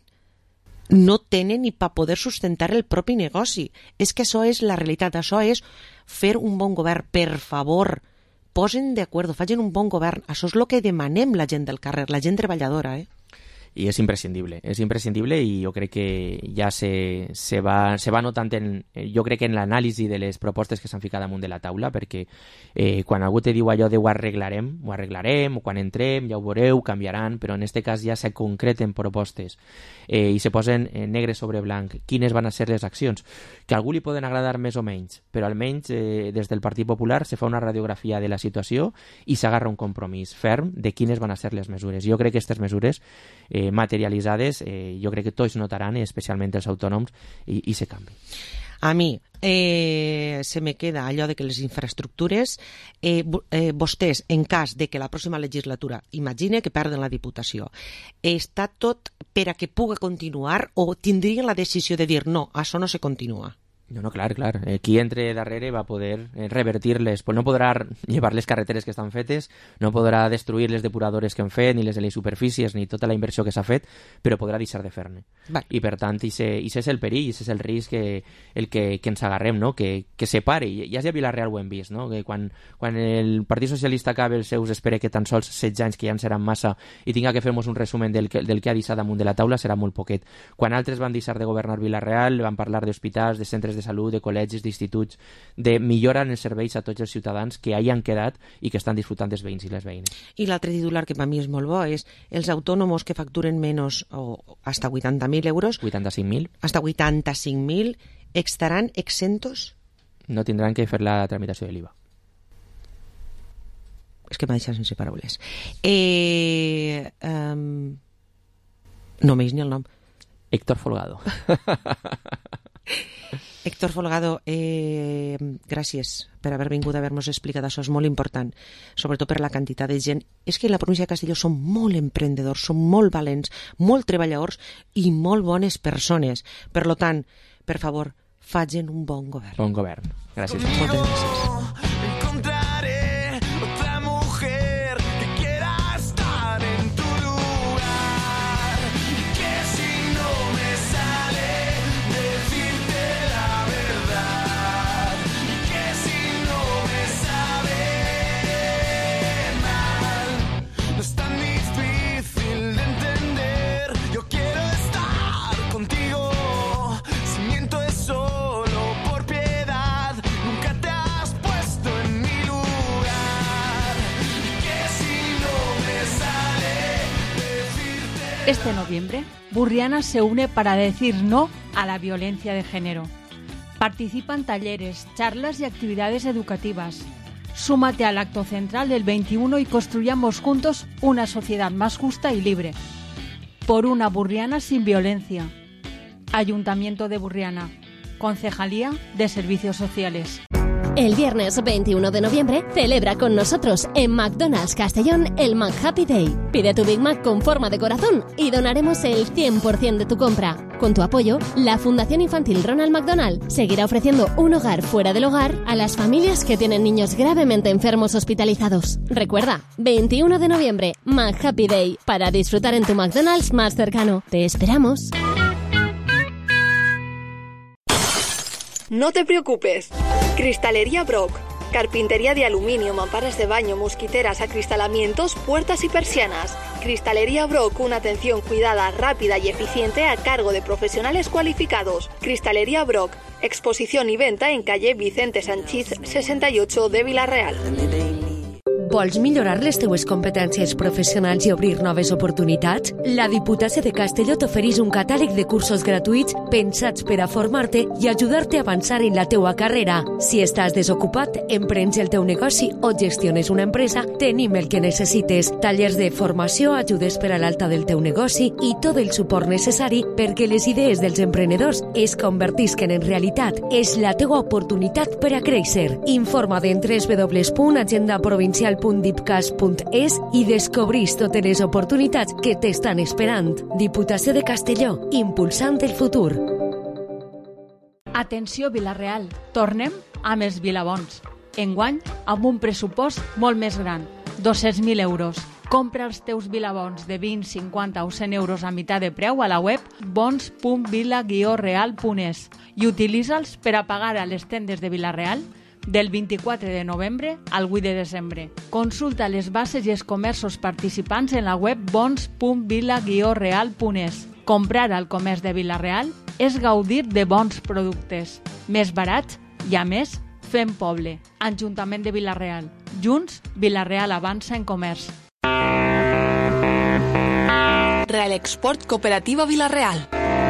ni per poder sustentar el propi negoci. És que això és la realitat, això és fer un bon govern. Per favor, posen d'acord, facin un bon govern. Això és el que demanem la gent del carrer, la gent treballadora, I és imprescindible i jo crec que ja se va notant jo crec que en l'anàlisi de les propostes que s'han ficat damunt de la taula, perquè quan algú te diu allò de ho arreglarem, o quan entrem ja ho veureu, canviaran, però en aquest cas ja se concreten propostes i se posen negre sobre blanc quines van a ser les accions, que a algú li poden agradar més o menys, però almenys des del Partit Popular se fa una radiografia de la situació i s'agarra un compromís ferm de quines van a ser les mesures. Jo crec que aquestes mesures materialitzades, jo crec que tots notaran, especialment els autònoms, i se canvi. A mi se me queda allò de que les infraestructures, vostès, en cas de que la pròxima legislatura, imagine que perden la Diputació, està tot per a que pugui continuar o tindrien la decisió de dir no, això no se continua? No, clar. Qui entre darrere va poder revertir-les. Pues no podrà llevar les carreteres que estan fetes, no podrà destruir les depuradores que han fet, ni les de les superfícies, ni tota la inversió que s'ha fet, però podrà deixar de fer-ne. I per tant, això és el perill, això és el risc que ens agarrem, no? Que separe. Ja a Vilareal ho hem vist, no? Que quan el Partit Socialista acabe els seus, espera que tan sols 16 anys, que ja en seran massa, i tinga que fer-nos un resumen del que ha deixat damunt de la taula, serà molt poquet. Quan altres van deixar de governar Vilareal, van parlar d'hospitals, de centres de salut, de col·legis, d'instituts, de millora en els serveis a tots els ciutadans que hi han quedat i que estan disfrutant dels veïns i les veïnes. I l'altre titular que per mi és molt bo és els autònoms que facturen menys o hasta 80.000 euros, 85.000, hasta 85.000 estaran exentos no tindran que fer la tramitació de l'IVA. És que m'ha deixat sense paraules. No m'eix ni el nom. Héctor Folgado. Héctor Folgado, gràcies per haver vingut a haver-nos explicat això, és molt important, sobretot per la quantitat de gent. És que en la província de Castelló són molt emprendedors, són molt valents, molt treballadors i molt bones persones. Per tant, per favor, facin un bon govern. Bon govern. Gràcies. Moltes gràcies. Este noviembre, Burriana se une para decir no a la violencia de género. Participa en talleres, charlas y actividades educativas. Súmate al acto central del 21 y construyamos juntos una sociedad más justa y libre. Por una Burriana sin violencia. Ayuntamiento de Burriana. Concejalía de Servicios Sociales. El viernes 21 de noviembre celebra con nosotros en McDonald's Castellón el McHappy Day. Pide tu Big Mac con forma de corazón y donaremos el 100% de tu compra. Con tu apoyo, la Fundación Infantil Ronald McDonald seguirá ofreciendo un hogar fuera del hogar a las familias que tienen niños gravemente enfermos hospitalizados. Recuerda, 21 de noviembre, McHappy Day, para disfrutar en tu McDonald's más cercano. ¡Te esperamos! No te preocupes. Cristalería Brock. Carpintería de aluminio, mamparas de baño, mosquiteras, acristalamientos, puertas y persianas. Cristalería Brock, una atención cuidada, rápida y eficiente a cargo de profesionales cualificados. Cristalería Brock, exposición y venta en calle Vicente Sanchís 68 de Vila-real. Vols millorar les teues competències professionals i obrir noves oportunitats? La Diputació de Castelló t'ofereix un catàleg de cursos gratuïts pensats per a formar-te i ajudar-te a avançar en la teua carrera. Si estàs desocupat, emprens el teu negoci o gestiones una empresa, tenim el que necessites. Tallers de formació, ajudes per a l'alta del teu negoci i tot el suport necessari perquè les idees dels emprenedors es convertisquen en realitat. És la teua oportunitat per a créixer. Informa't en www.agendaprovincial.dipcas.es i descobrís totes les oportunitats que t'estan esperant. Diputació de Castelló, impulsant el futur. Atenció Vila-real, tornem amb els Vilabons. Enguany, amb un pressupost molt més gran, 200.000 euros. Compra els teus Vilabons de 20, 50 o 100 euros a meitat de preu a la web bons.vila-real.es i utilitza'ls per a pagar a les tendes de Vila-real del 24 de novembre al 8 de desembre. Consulta les bases i els comerços participants en la web bons.vila-real.es. Comprar al comerç de Vila-real és gaudir de bons productes, més barats i, a més, fem poble. Ajuntament de Vila-real. Junts, Vila-real avança en comerç. Real Export Cooperativa Vila-real.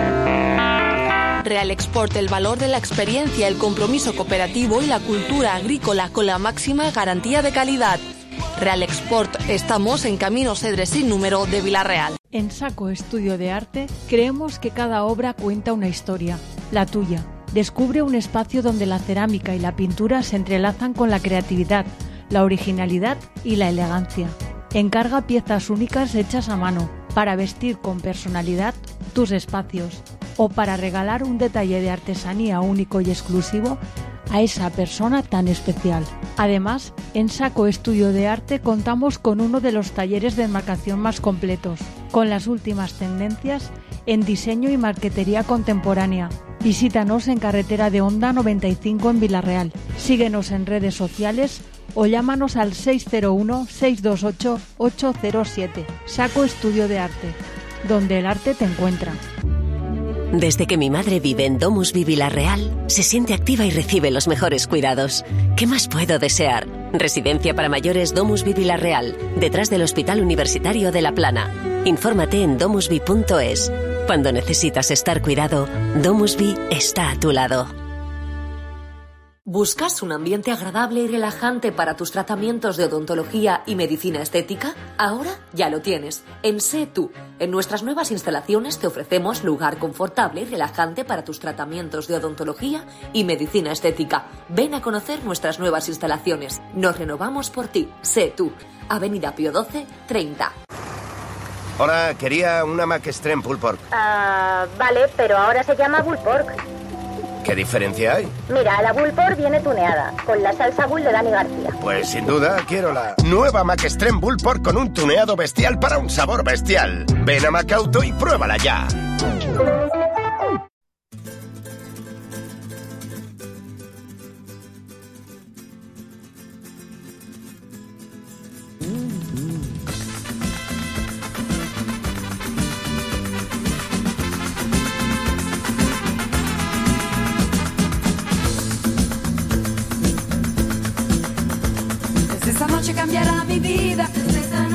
Real Export, el valor de la experiencia, el compromiso cooperativo y la cultura agrícola con la máxima garantía de calidad. Real Export, estamos en Camino Cedres sin número de Vila-real. En Saco Estudio de Arte creemos que cada obra cuenta una historia, la tuya. Descubre un espacio donde la cerámica y la pintura se entrelazan con la creatividad, la originalidad y la elegancia. Encarga piezas únicas hechas a mano para vestir con personalidad tus espacios o para regalar un detalle de artesanía único y exclusivo a esa persona tan especial. Además, en Saco Estudio de Arte contamos con uno de los talleres de enmarcación más completos, con las últimas tendencias en diseño y marquetería contemporánea. Visítanos en Carretera de Honda 95 en Vila-real. Síguenos en redes sociales o llámanos al 601-628-807. Saco Estudio de Arte, donde el arte te encuentra. Desde que mi madre vive en Domusvi Vila-real, se siente activa y recibe los mejores cuidados. ¿Qué más puedo desear? Residencia para mayores Domusvi Vila-real, detrás del Hospital Universitario de La Plana. Infórmate en domusvi.es. Cuando necesitas estar cuidado, Domusvi está a tu lado. ¿Buscas un ambiente agradable y relajante para tus tratamientos de odontología y medicina estética? Ahora ya lo tienes. En Sé Tú. En nuestras nuevas instalaciones te ofrecemos lugar confortable y relajante para tus tratamientos de odontología y medicina estética. Ven a conocer nuestras nuevas instalaciones. Nos renovamos por ti. Sé Tú. Avenida Pío XII, 30. Hola, quería una Mac Extreme Pulled Pork. Vale, pero ahora se llama Bull Pork. ¿Qué diferencia hay? Mira, la Bull Pork viene tuneada, con la salsa Bull de Dani García. Pues sin duda quiero la nueva Mac Extreme Bull Pork con un tuneado bestial para un sabor bestial. Ven a Macauto y pruébala ya. Esta noche cambiará mi vida. Desde esta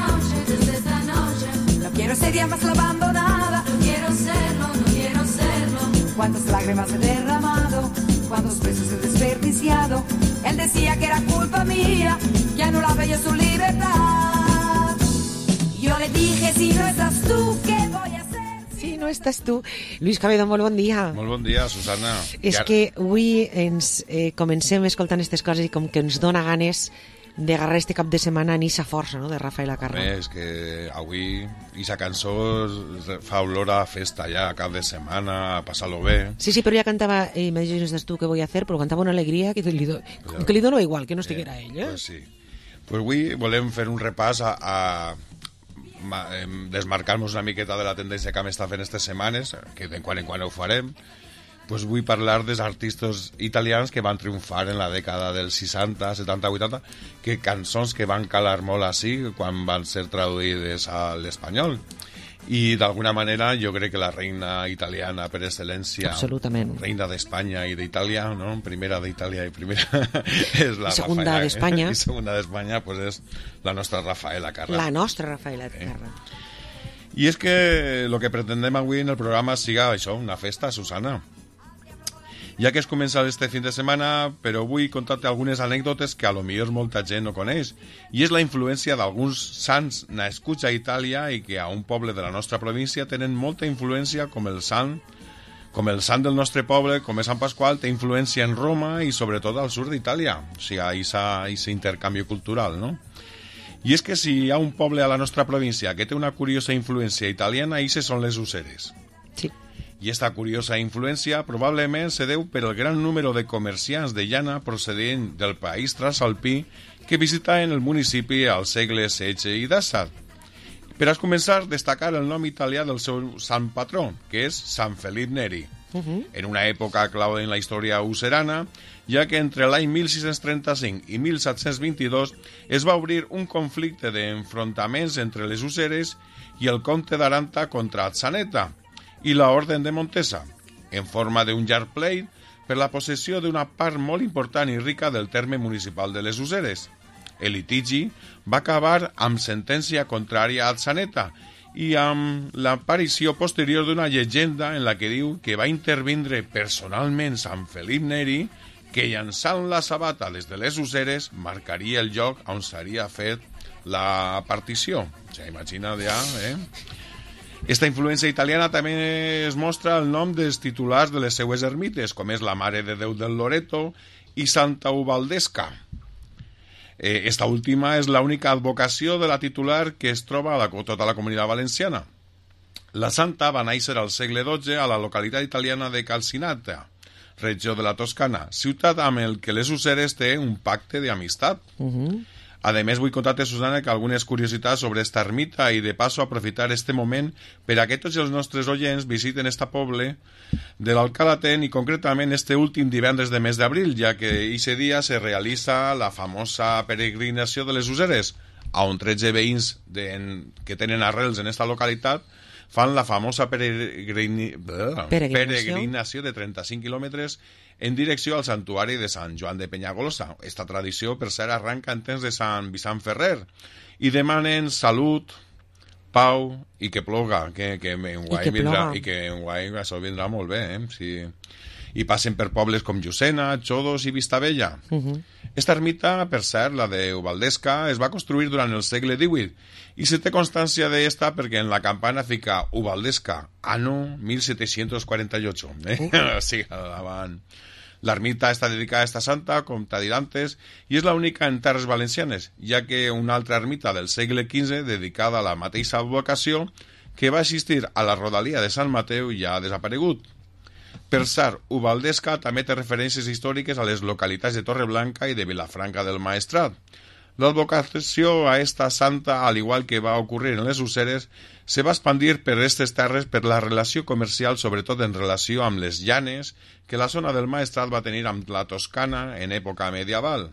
noche. No quiero ser ya más la abandonada. No quiero serlo. Cuántas lágrimas he derramado, cuántos besos he desperdiciado. Él decía que era culpa mía, que anulaba yo su libertad. Yo le dije, si no estás tú, ¿qué voy a hacer? Si no estàs tu. Lluís Cabedo, molt bon dia. Molt bon dia, Susana. És que avui ens comencem escoltant aquestes coses i com que ens dona ganes d'agarrar este cap de setmana en Issa Força, no?, de Rafael Acarra. És que avui Issa cançó fa olor a festa ja, cap de setmana, a passar-lo bé. Sí, però ja cantava Me dices, no estàs tu, què vull hacer, però cantava una alegria que li dono igual, que no estiguera ell, eh? Pues sí. Pues avui volem fer un repàs a desmarcar-nos una miqueta de la tendència que hem estat fent aquestes setmanes, que de quan en quan ho farem. Pues vull parlar dels artistes italians que van triomfar en la dècada dels 60, 70, 80, que cançons que van calar molt així quan van ser traduïdes a l'espanyol. I d'alguna manera jo crec que la reina italiana per excel·lència, reina d'Espanya i d'Itàlia, no? Primera d'Itàlia i primera és la segunda d'Espanya. I segunda d'Espanya pues és la nostra Rafael Acarra. La nostra Rafael Acarra. I és que el que pretendem avui en el programa siga això, una festa, Susana. Ja que es comença este fin de setmana, però vull contar-te algunes anècdotes que a lo millor molta gent no coneix, i és la influència d'alguns sants nascuts a Itàlia i que a un poble de la nostra província tenen molta influència, com el sant del nostre poble, com és Sant Pasqual, té influència en Roma i sobretot al sud d'Itàlia. O sigui, hi ha aquest intercanvi cultural, no? I és que si hi ha un poble a la nostra província que té una curiosa influència italiana, aquestes són les Useres. Sí. I esta curiosa influència probablement se deu per el gran número de comerciants de llana procedent del país transalpí que visitaven el municipi al segle XVI i XVII. Per a començar, destacar el nom italià del seu sant patró, que és Sant Felip Neri, en una època clau en la història userana, ja que entre l'any 1635 i 1722 es va obrir un conflicte d'enfrontaments entre les Useres i el comte d'Aranta contra Atzeneta i la Orden de Montesa, en forma d'un llarg pleit per la possessió d'una part molt important i rica del terme municipal de les Useres. El litigi va acabar amb sentència contrària a Atzeneta i amb l'aparició posterior d'una llegenda en la que diu que va intervindre personalment Sant Felip Neri, que llançant la sabata des de les Useres marcaria el lloc on s'hauria fet la partició. O sigui, imagina't ja, Esta influència italiana també es mostra el nom dels titulars de les seues ermites, com és la Mare de Déu del Loreto i Santa Ubaldesca. Esta última és l'única advocació de la titular que es troba a tota la Comunitat Valenciana. La santa va néixer al segle XII a la localitat italiana de Calcinata, regió de la Toscana, ciutat amb el que les Useres té un pacte d'amistat. A més, vull contar-te, Susana, que algunes curiositats sobre esta ermita i de passo aprofitar este moment per a que tots els nostres oients visiten esta poble de l'Alcalaten i concretament este últim divendres de mes d'abril, ja que aquest dia se realitza la famosa peregrinació de les Useres, on 13 veïns que tenen arrels en esta localitat fan la famosa peregrinació de 35 quilòmetres en direcció al santuari de Sant Joan de Penyagolosa. Esta tradició, per cert, arranca en temps de Sant Vicent Ferrer i demanen salut, pau i que ploga, que enguany això vindrà molt bé, sí. i passen per pobles com Llucena, Xodos i Vistabella. Esta ermita, per cert, la de Ubaldesca, es va construir durant el segle XVIII i se té constància d'esta perquè en la campana fica Ubaldesca, anno 1748. Sí, avant. L'ermita està dedicada a esta santa, com t'ha dit antes, i és l'única en terres valencianes, ja que una altra ermita del segle XV, dedicada a la mateixa vocació, que va existir a la rodalia de Sant Mateu, ja ha desaparegut. Per cert, Ubaldesca també té referències històriques a les localitats de Torreblanca i de Vilafranca del Maestrat. L'advocació a esta santa, al igual que va ocurrir en les Useres, se va expandir per aquestes terres per la relació comercial, sobretot en relació amb les llanes, que la zona del Maestrat va tenir amb la Toscana en època medieval.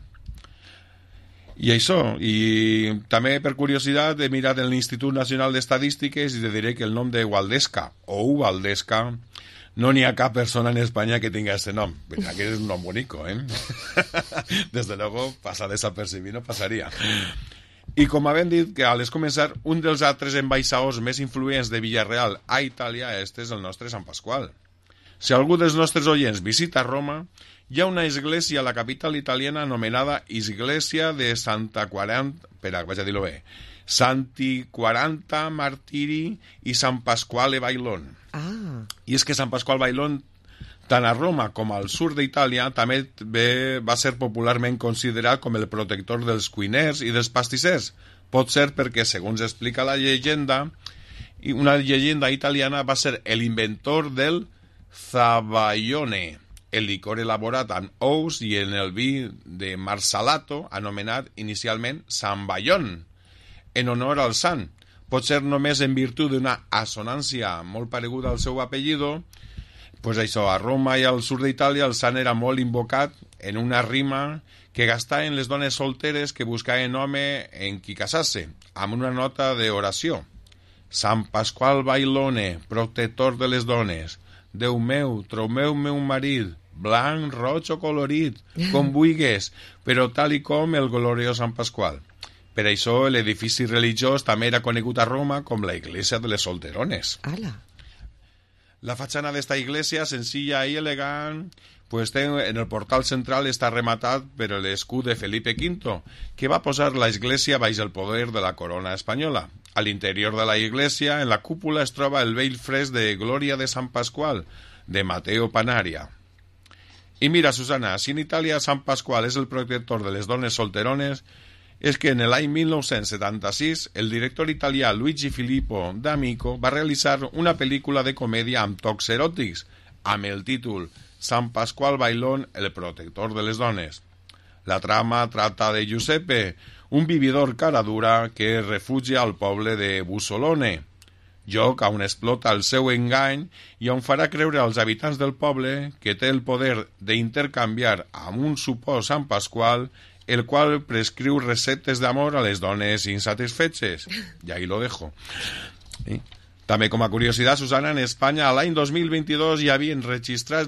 I això, i també per curiositat he mirat en l'Institut Nacional d'Estadístiques i te diré que el nom de Ubaldesca o Ubaldesca no n'hi ha cap persona en Espanya que tinga este nom. Aquest és un nom bonico, ¿eh? Desde luego, pasa desapercibido, no passaria. I com havem dit, que al començar, un dels altres ambaixadors més influents de Villarreal a Itàlia, este és el nostre Sant Pasqual. Si algú dels nostres oients visita Roma, hi ha una església a la capital italiana anomenada Església de Santa Quaranta, espera, vaig a dir-ho bé, Santi Quaranta Martiri i Sant Pasquale Bailón. I és que Sant Pasqual Bailón, tant a Roma com al sud d'Itàlia, també va ser popularment considerat com el protector dels cuiners i dels pastissers. Pot ser perquè, segons explica la llegenda, una llegenda italiana, va ser l'inventor del Zabaione, el licor elaborat amb ous i en el vi de Marsalato, anomenat inicialment Sant Baion, en honor al sant. Pot ser només en virtut d'una assonància molt pareguda al seu apellido. Pues això, a Roma i al sud d'Itàlia el sant era molt invocat en una rima que gastaven les dones solteres que buscaven home en qui casar-se, amb una nota d'oració. Sant Pasqual Bailone, protector de les dones, Déu meu, trobeu-me un marit, blanc, roig o colorit, com vulgues, però tal i com el gloriós Sant Pasqual. Per això l'edifici religiós també era conegut a Roma com la Iglesia de les Solterones. La fatxana d'esta iglesia, senzilla i elegant, pues en el portal central està rematat per l'escut de Felipe V, que va posar la església baix el poder de la corona espanyola. A l'interior de la iglesia, en la cúpula, es troba el vell fresc de Glòria de Sant Pasqual, de Mateo Panaria. I mira, Susana, si en Itàlia Sant Pasqual és el protector de les dones solterones, és que en l'any 1976 el director italià Luigi Filippo D'Amico va realitzar una pel·lícula de comèdia amb tocs eròtics, amb el títol Sant Pasqual Bailón, el protector de les dones. La trama trata de Giuseppe, un vividor cara dura que es refugia al poble de Bussolone, lloc on explota el seu engany i on farà creure als habitants del poble que té el poder d'intercanviar amb un supòs Sant Pasqual, el qual prescriu receptes d'amor a les dones insatisfetes. I ahí lo dejo. ¿Sí? També com a curiositat, Susana, en Espanya l'any 2022 hi havien registrats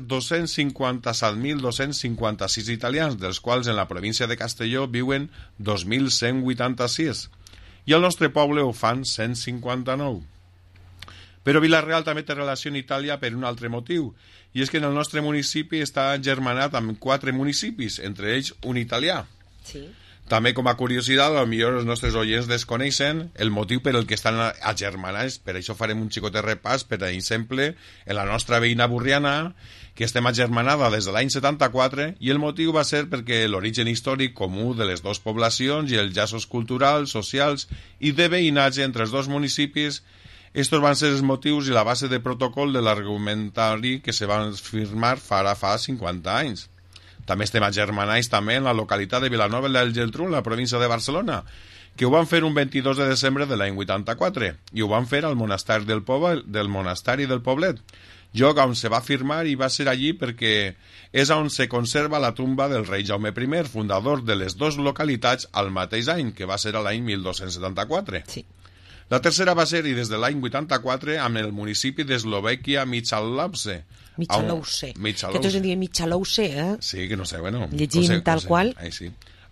257.256 italians, dels quals en la província de Castelló viuen 2.186. I al nostre poble ho fan 159. Però Vila-real també té relació amb Itàlia per un altre motiu, i és que en el nostre municipi està germanat amb 4 municipis, entre ells un italià. Sí. També com a curiositat, potser els nostres oients desconeixen el motiu per el que estan agermanats. Per això farem un xicot de repàs, per exemple, en la nostra veïna Burriana, que estem agermanada des de l'any 74, i el motiu va ser perquè l'origen històric comú de les dues poblacions i els llaços culturals, socials i de veïnatge entre els dos municipis, estos van ser els motius i la base de protocol de l'argumentari que se van firmar fa 50 anys. També estem agermanats també en la localitat de Vilanova del Geltrú, en la província de Barcelona, que ho van fer un 22 de desembre de l'any 84, i ho van fer al monasteri del Poblet, lloc on se va firmar i va ser allí perquè és on se conserva la tumba del rei Jaume I, fundador de les dues localitats al mateix any, que va ser l'any 1274. Sí. La tercera va ser, i des de l'any 84, amb el municipi d'Eslovèquia Michalovce. Michalovce. Que tots en diem Michalovce, eh? Sí, que no sé, bueno. Llegim tal qual. Sí.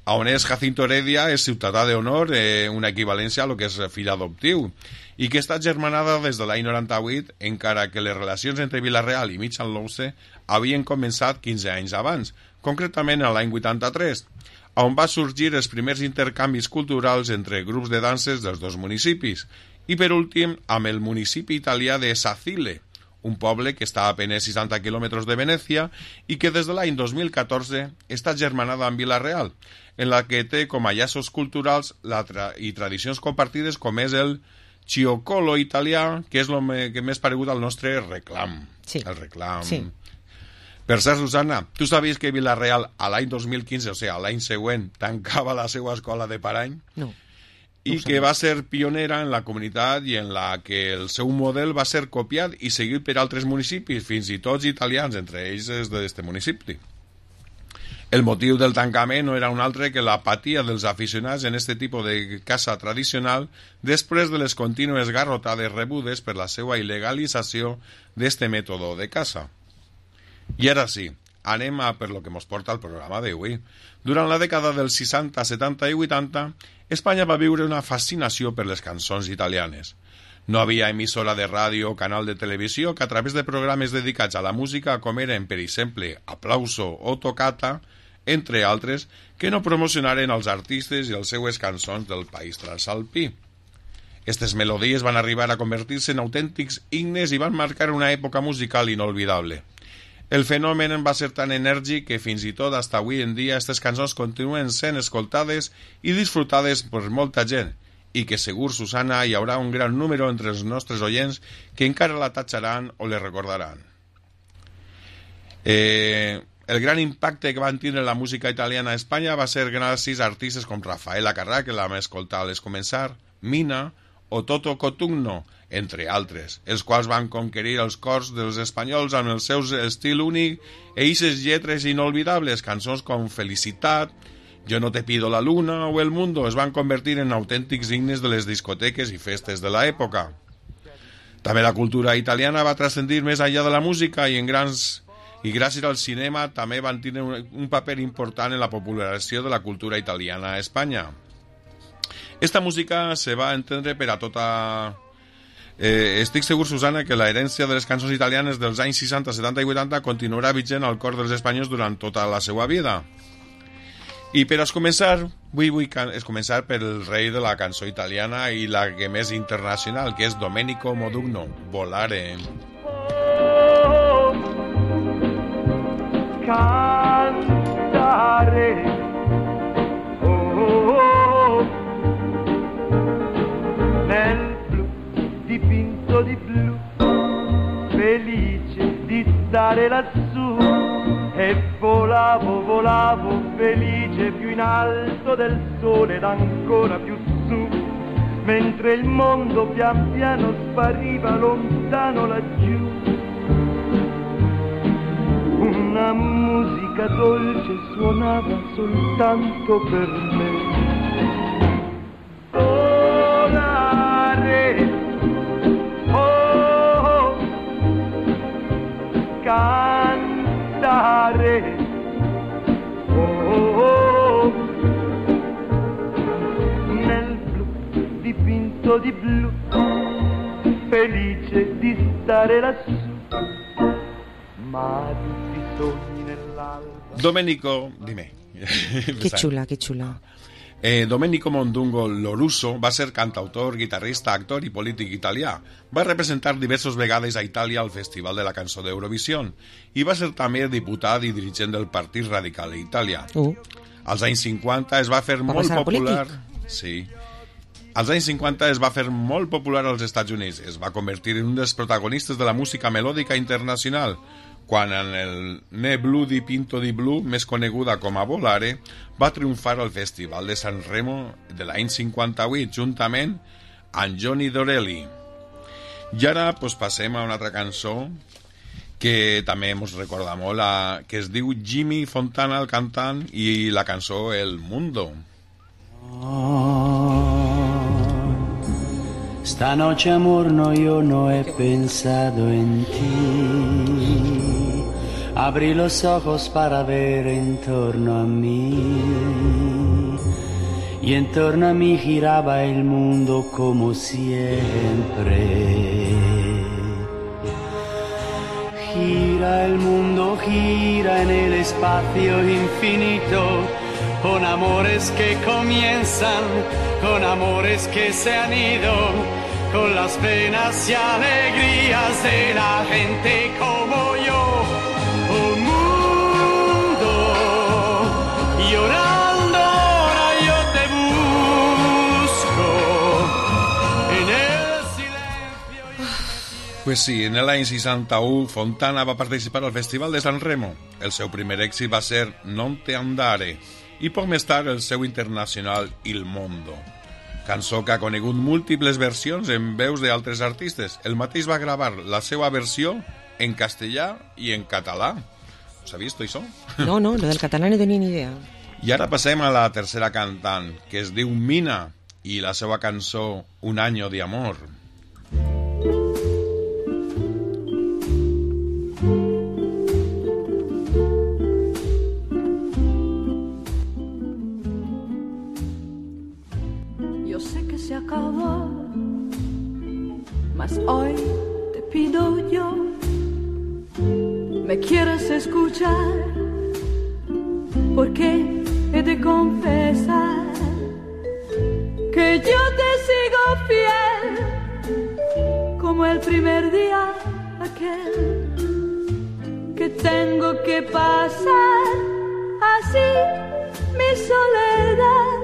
On és Jacinto Heredia és ciutadà d'honor, una equivalència a lo que és fill adoptiu, i que està germanada des de l'any 98, encara que les relacions entre Vila-real i Mitjanlouce havien començat 15 anys abans, concretament a l'any 83, on va sorgir els primers intercanvis culturals entre grups de danses dels dos municipis, i per últim amb el municipi italià de Sacile, un poble que està a apenas 60 quilòmetres de Venècia i que des de l'any 2014 està germanada amb Vila-real, en la que té com a llaços culturals i tradicions compartides com és el Cioccollo italià, que és el que més paregut al nostre reclam. Sí. El reclam. Sí. Per cert, Susana, tu sabies que Vila-real a l'any 2015, o sigui, a l'any següent, tancava la seva escola de parany? No. I que va ser pionera en la comunitat i en la que el seu model va ser copiat i seguit per altres municipis, fins i tot italians, entre ells és d'aquest municipi. El motiu del tancament no era un altre que l'apatia dels aficionats en aquest tipus de caça tradicional després de les contínues garrotades rebudes per la seva il·legalització d'este mètode de caça. I ara sí, anem a per lo que mos porta el programa d'avui. Durant la dècada dels 60, 70 i 80, Espanya va viure una fascinació per les cançons italianes. No havia emissora de ràdio o canal de televisió que a través de programes dedicats a la música, com eren, per exemple, Aplauso o Toccata, entre altres, que no promocionaren els artistes i les seues cançons del país transalpí. Aquestes melodies van arribar a convertir-se en autèntics himnes i van marcar una època musical inolvidable. El fenomen va ser tan enèrgic que fins i tot fins avui en dia aquestes cançons continuen sent escoltades i disfrutades per molta gent i que segur, Susana, hi haurà un gran número entre els nostres oients que encara la tatxaran o les recordaran. El gran impacte que van tenir la música italiana a Espanya va ser gràcies a artistes com Rafael Acarrà, que la vam escoltar a l'escomençar, Mina o Toto Cotugno, entre altres, els quals van conquerir els cors dels espanyols amb el seu estil únic i eixes lletres inolvidables. Cançons com Felicitat, Yo no te pido la luna o El mundo es van convertir en autèntics himnes de les discoteques i festes de l'època. També la cultura italiana va transcendir més enllà de la música i gràcies al cinema també van tenir un paper important en la popularització de la cultura italiana a Espanya. Esta música se va entendre per a tota... estic segur, Susana, que la herència de les cançons italianes dels anys 60, 70 i 80 continuarà vigent al cor dels espanyols durant tota la seva vida. I per a començar, vull començar per el rei de la cançó italiana i la que més internacional, que és Domenico Modugno, Volare. Cantare, nel blu dipinto di blu, felice di stare lassù, e volavo, volavo felice più in alto del sole ed ancora più su, mentre il mondo pian piano spariva lontano laggiù. Una musica dolce suonava soltanto per me. Volare, oh, cantare, oh, nel blu dipinto di blu, felice di stare lassù. Ma tutti i sogni nell'alba. Domenico, dime. Que xula, que xula. Domenico Modugno Lorusso va ser cantautor, guitarrista, actor i polític italià. Va representar diverses vegades a Itàlia al Festival de la Cançó d'Eurovisió i va ser també diputat i dirigent del Partit Radical a Itàlia. Als anys 50 es va fer molt popular... Sí. Als anys 50 es va fer molt popular als Estats Units. Es va convertir en un dels protagonistes de la música melòdica internacional, quan en el Ne Blu dipinto di blu, més coneguda com a Volare, va triomfar al Festival de San Remo de l'any 58, juntament amb Johnny Dorelli. I ara passem a una altra cançó que també ens recorda molt, que es diu Jimmy Fontana, el cantant, i la cançó El Mundo. Esta noche, amor, no, yo no he pensado en ti. Abrí los ojos para ver en torno a mí. y en torno a mí giraba el mundo como siempre. Gira el mundo, gira en el espacio infinito, con amores que comienzan, con amores que se han ido, con las penas y alegrías de la gente como yo. Un mundo llorando, ahora yo te busco en el silencio. Pues sí, en l'any 61 Fontana va participar al Festival de San Remo. El seu primer èxit va ser Non te andare i poc més tard el seu internacional Il Mondo. Cançó que ha conegut múltiples versions en veus d'altres artistes. El mateix va gravar la seva versió en castellà i en català. Ho has vist, això? No, lo del català no tenia ni idea. I ara passem a la tercera cantant, que es diu Mina, i la seva cançó Un año de amor. Yo sé que se acabó, mas hoy te pido yo, ¿me quieres escuchar? Porque he de confesar que yo te sigo fiel, como el primer día aquel, que tengo que pasar así mi soledad.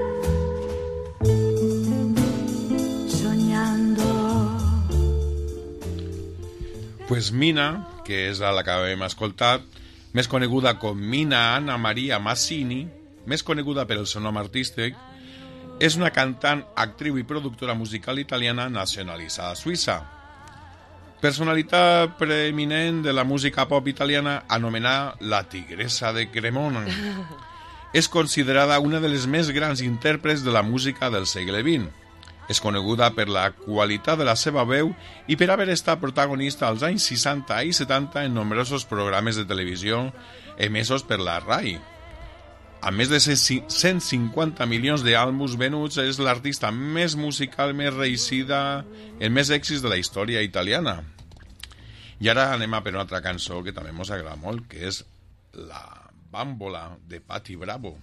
Pues Mina, que és la que hem escoltat, més coneguda com Mina Anna Maria Massini, més coneguda per el seu nom artístic, és una cantant, actriu i productora musical italiana nacionalitzada a Suïssa. Personalitat preeminent de la música pop italiana, anomenada la Tigressa de Cremona. És considerada una de les més grans intèrprets de la música del segle XX. És coneguda per la qualitat de la seva veu i per haver estat protagonista als anys 60 i 70 en nombrosos programes de televisió emesos per la RAI. Amb més de 150 milions d'àlbums venuts, és l'artista més musical, més reeixida, en més èxits de la història italiana. I ara anem a per una altra cançó que també ens agrada molt, que és La Bambola, de Patti Bravo.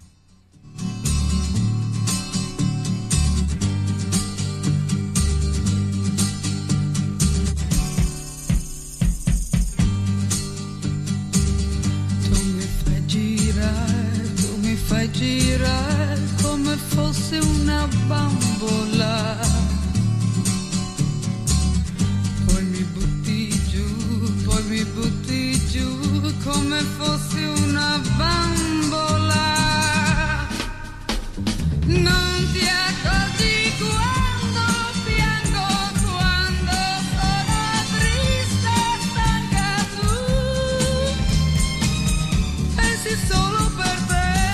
Fai girare come fosse una bambola, poi mi butti giù come fosse una bambola. Non ti accorgi quando piango, quando sono triste e stanca, tu pensi solo per te.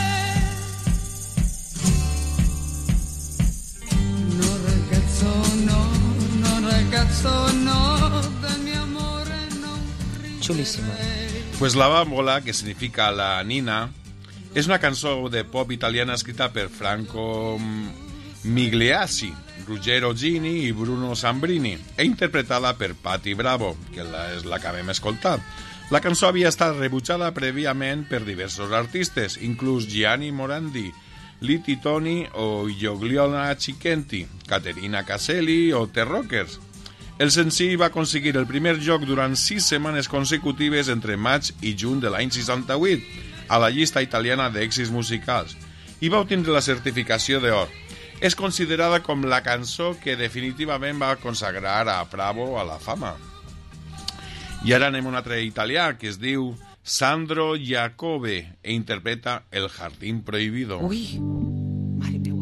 Xulíssima. Pues La Bambola, que significa la nina, és una cançó de pop italiana escrita per Franco Migliacci, Ruggero Gini i Bruno Sambrini, e interpretada per Patti Bravo, que és la que vam escoltar. La cançó havia estat rebutjada prèviament per diversos artistes, inclús Gianni Morandi, Liti Toni o Giuliana Cicchetti, Caterina Caselli o The Rockers. El senzill va aconseguir el primer lloc durant 6 setmanes consecutives entre maig i juny de l'any 68 a la llista italiana d'èxits musicals i va obtenir la certificació d'or. És considerada com la cançó que definitivament va consagrar a Bravo a la fama. I ara anem a un altre italià que es diu Sandro Jacobe e interpreta El Jardín Prohibido. Uy, madre mía.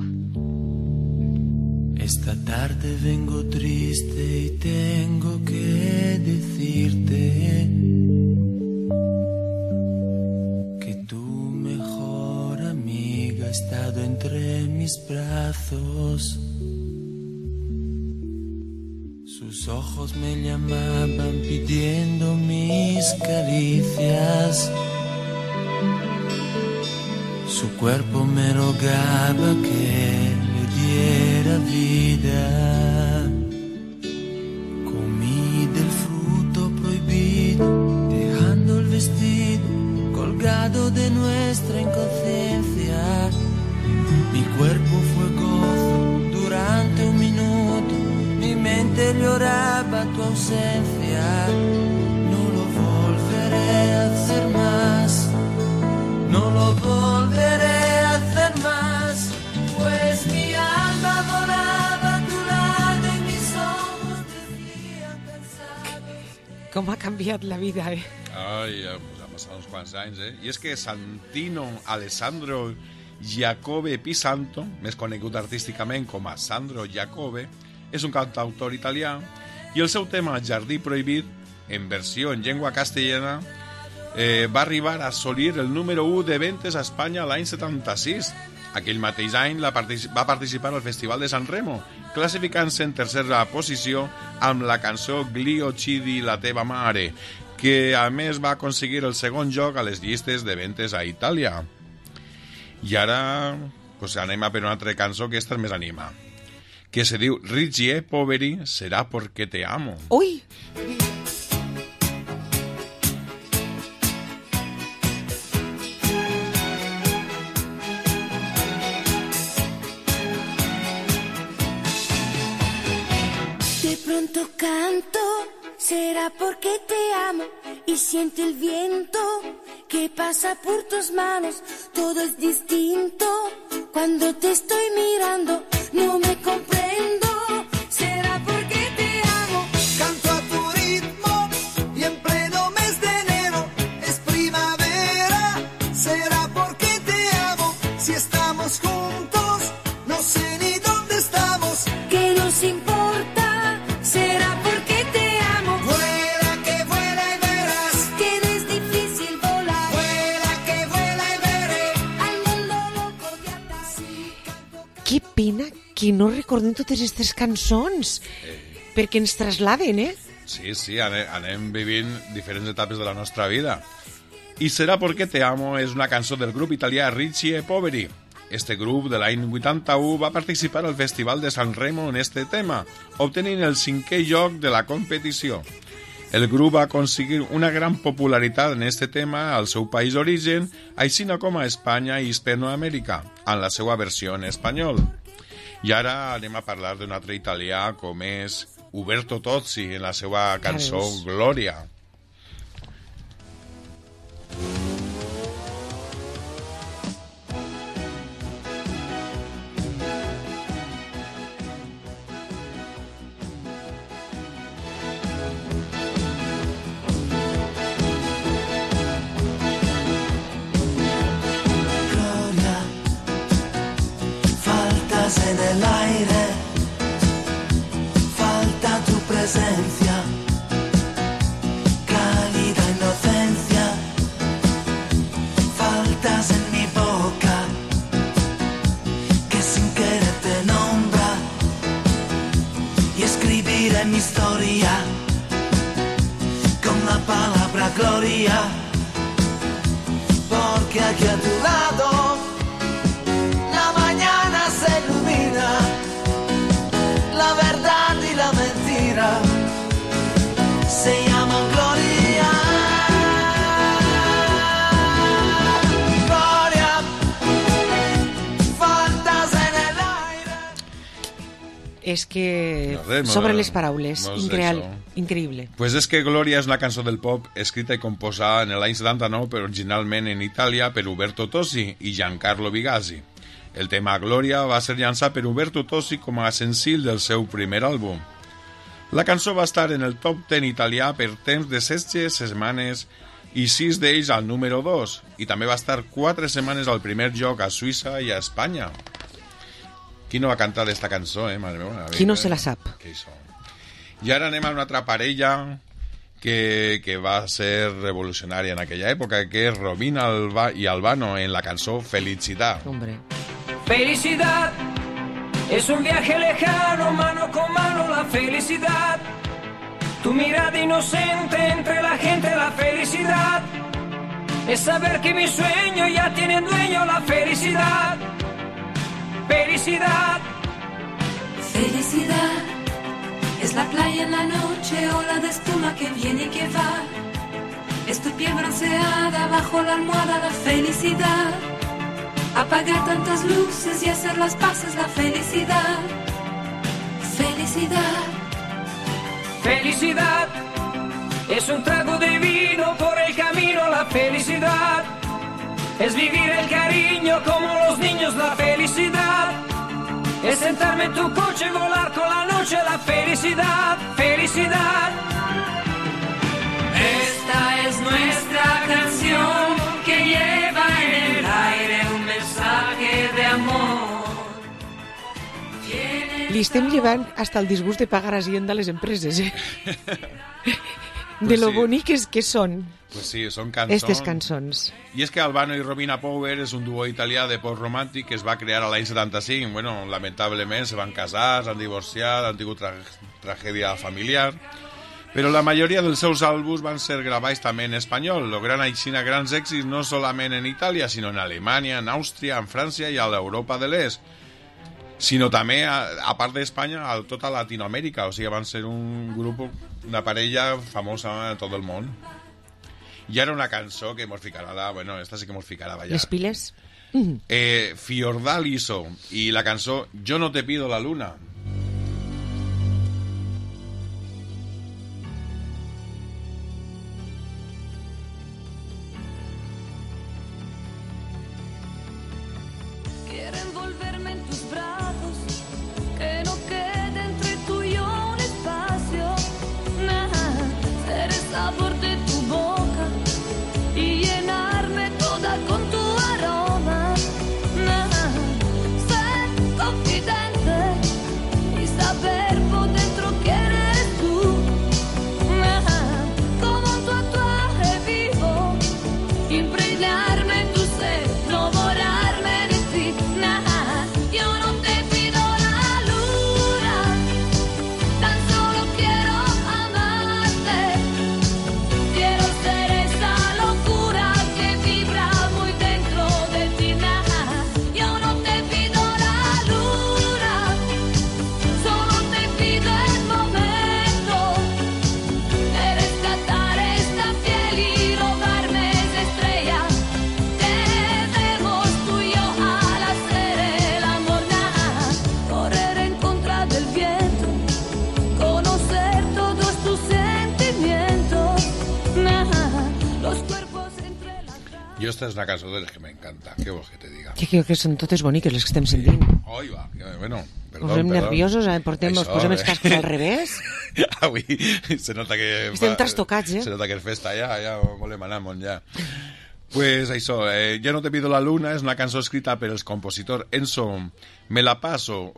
Esta tarde vengo triste y tengo que decirte que tu mejor amiga ha estado entre mis brazos. Sus ojos me llamaban pidiendo mis caricias. Su cuerpo me rogaba que le vida. Comí del fruto prohibido, dejando el vestido colgado de nuestra inconsciencia. Mi cuerpo fue gozo durante un minuto, mi mente lloraba tu ausencia. No lo volveré a hacer más, no lo volveré a hacer más, pues mi alma volaba a tu lado y mis ojos decían cansado. Com ha canviat la vida, eh? Ai, pues han passat uns quants anys, eh? I és que Santino Alessandro Giacobbe Pisanto, més conegut artísticament com a Sandro Giacobbe, és un cantautor italià i el seu tema Jardí Prohibit, en versió en llengua castellana, va arribar a assolir el número 1 de ventes a Espanya l'any 76. Aquell mateix any va participar al Festival de San Remo, classificant-se en tercera posició amb la cançó Glio Cidi la teva mare, que a més va aconseguir el segon lloc a les llistes de ventes a Itàlia. I ara pues, anem a per una altra cançó que esta més anima, que se diu Ricci e poveri, serà porque te amo. Ui! De pronto canto, será porque te amo y siento el viento que pasa por tus manos. Todo es distinto cuando te estoy mirando. No me comprendo, será porque te amo. Canto a tu ritmo y en pleno mes de enero es primavera. Será porque te amo. Si estamos juntos, no sé ni dónde estamos. ¿Qué nos importa? Será porque te amo. Vuela que vuela y verás que no es difícil volar. Vuela que vuela y veré al mundo loco de atrás. Que pena que no recordem totes aquestes cançons, perquè ens trasladen, eh? Sí, sí, anem vivint diferents etapes de la nostra vida. I serà porque te amo és una cançó del grup italià Ricci e poveri. Este grup de l'any 81 va participar al Festival de San Remo en este tema, obtenint el 5è lloc de la competició. El grup va aconseguir una gran popularitat en este tema al seu país d'origen, així com a Espanya i Hispanoamèrica, en la seva versió en espanyol. I ara anem a parlar d'un altre italià com és Uberto Tozzi en la seva cançó Gloria. En el aire falta tu presencia, cálida inocencia, faltas en mi boca, que sin querer te nombra, y escribiré mi historia con la palabra gloria, porque aquí a tu lado la mañana se ilumina, la verdad y la mentira se llaman gloria. Gloria, faltas en el aire. És que No sé, sobre les paraules, no sé increïble. Pues és que Gloria és una cançó del pop escrita i composada en l'any 79, però originalment en Itàlia per Uberto Tozzi i Giancarlo Bigazzi. El tema Gloria va ser llançat per Uberto Tozzi com a senzill del seu primer àlbum. La cançó va estar en el top 10 italià per temps de 16 setmanes i 6 d'ells al número 2, i també va estar 4 setmanes al primer lloc a Suïssa i a Espanya. Qui no va cantar d'esta cançó, madre meva? Qui no se la sap? I ara anem a una altra parella que va ser revolucionària en aquella època, que és Romina i Albano en la cançó Felicidad. Hombre. Felicidad es un viaje lejano, mano con mano la felicidad. Tu mirada inocente entre la gente, la felicidad es saber que mi sueño ya tiene dueño, la felicidad. Felicidad, Felicidad es la playa en la noche, ola de espuma que viene y que va. Es tu piel bronceada bajo la almohada, la felicidad. Apagar tantas luces y hacer las paces, la felicidad. Felicidad. Felicidad es un trago de vino por el camino, la felicidad. Es vivir el cariño como los niños, la felicidad. Es sentarme en tu coche y volar con la noche, la felicidad. Felicidad. Esta es nuestra canción que lleva en el aire un mensaje de amor. Li estem llevant hasta el disgust de pagar Hacienda a les empreses, eh? De lo boniques que són. Pues sí, son cançons. Estes cançons. I és que Albano i Romina Power és un duo italià de pop romàntic que es va crear a l'any 75. Bueno, lamentablement se van casar, s'han divorciat, han tingut tragèdia familiar. Però la majoria dels seus àlbums van ser gravats també en espanyol, logrant així grans èxits no solament en Itàlia, sinó en Alemanya, en Àustria, en França i a l'Europa de l'Est, sinó també, a part d'Espanya, a tota Latinoamèrica. O sigui, van ser un grup, una parella famosa a tot el món. I ara una cançó que mos ficarà, bueno, esta sí que mos ficarà ballar. Les piles? Fiordaliso, i la cançó Yo no te pido la luna. Quiero envolverme en tus brazos, que no quede entre tú y yo un espacio, nada, ser el sabor de tu boca y llenarme toda con tu aroma, nada, ser confidente y saber por dentro que eres tú, nada, como un tatuaje vivo, impregnarme en tu ser, no borrarme de ti, nada, yo no te pido la luna, tan solo quiero amarte, quiero ser esa locura que vibra muy dentro de ti, nada, yo no te pido la luna, solo te pido el momento de rescatar esta piel y robarme esa estrella que demos tú y yo al hacer el amor, nada, correr en contra del viento, conocer todos tus sentimientos, nada, los cuerpos entre las... I esta és una cançó de les que m'encanta. Què vols que te diga? Que crec que són totes boniques les que estem sentint. Oi, va, bueno, perdó. Posem nerviosos, posem els cascos al revés. Avui se nota que... Estem trastocats, Se nota que és festa, ja volem anar amunt, ja. Pues això, Ya no te pido la luna és una cançó escrita per el compositor Enzo Me la paso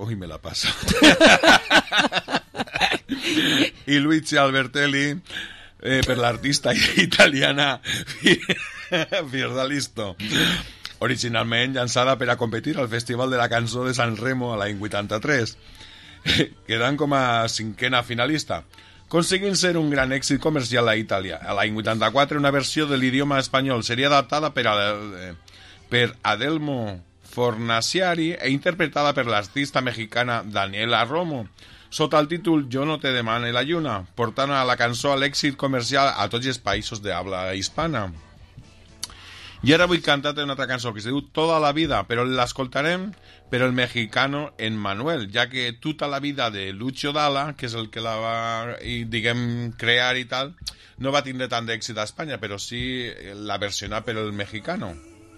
i Luigi Albertelli, per l'artista italiana Fiordaliso, originalment llançada per a competir al Festival de la Cançó de San Remo a l'any 83, quedant com a cinquena finalista, aconseguint ser un gran èxit comercial a Itàlia. A l'any 84 una versió de l'idioma espanyol seria adaptada per Adelmo Fornaciari e interpretada per l'artista mexicana Daniela Romo, sota el títol Yo no te demane la lluna, portant a la cançó a l'èxit comercial a tots els països d'habla hispana. I ara vull cantar-te una altra cançó que es diu Toda la vida, però l'escoltarem per el mexicano en Manuel, ja que Tota la vida de Lucio Dalla, que és el que la va, diguem, crear i tal, no va tindre tant d'èxit a Espanya, però sí la versionà per el mexicano.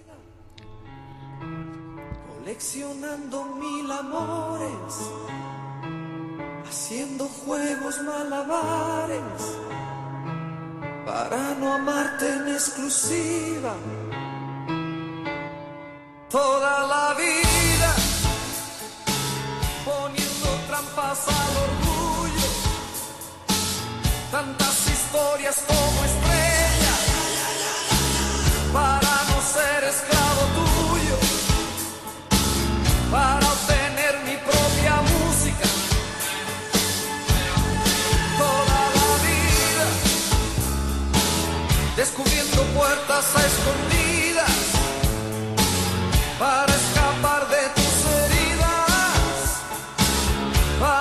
Coleccionando mil amores, haciendo juegos malabares, para no amarte en exclusiva. Toda la vida poniendo trampas al orgullo, tantas historias como estrellas, para no ser esclavo tuyo, para obtener mi propia música. Toda la vida descubriendo puertas a escondidas, para escapar de tus heridas, para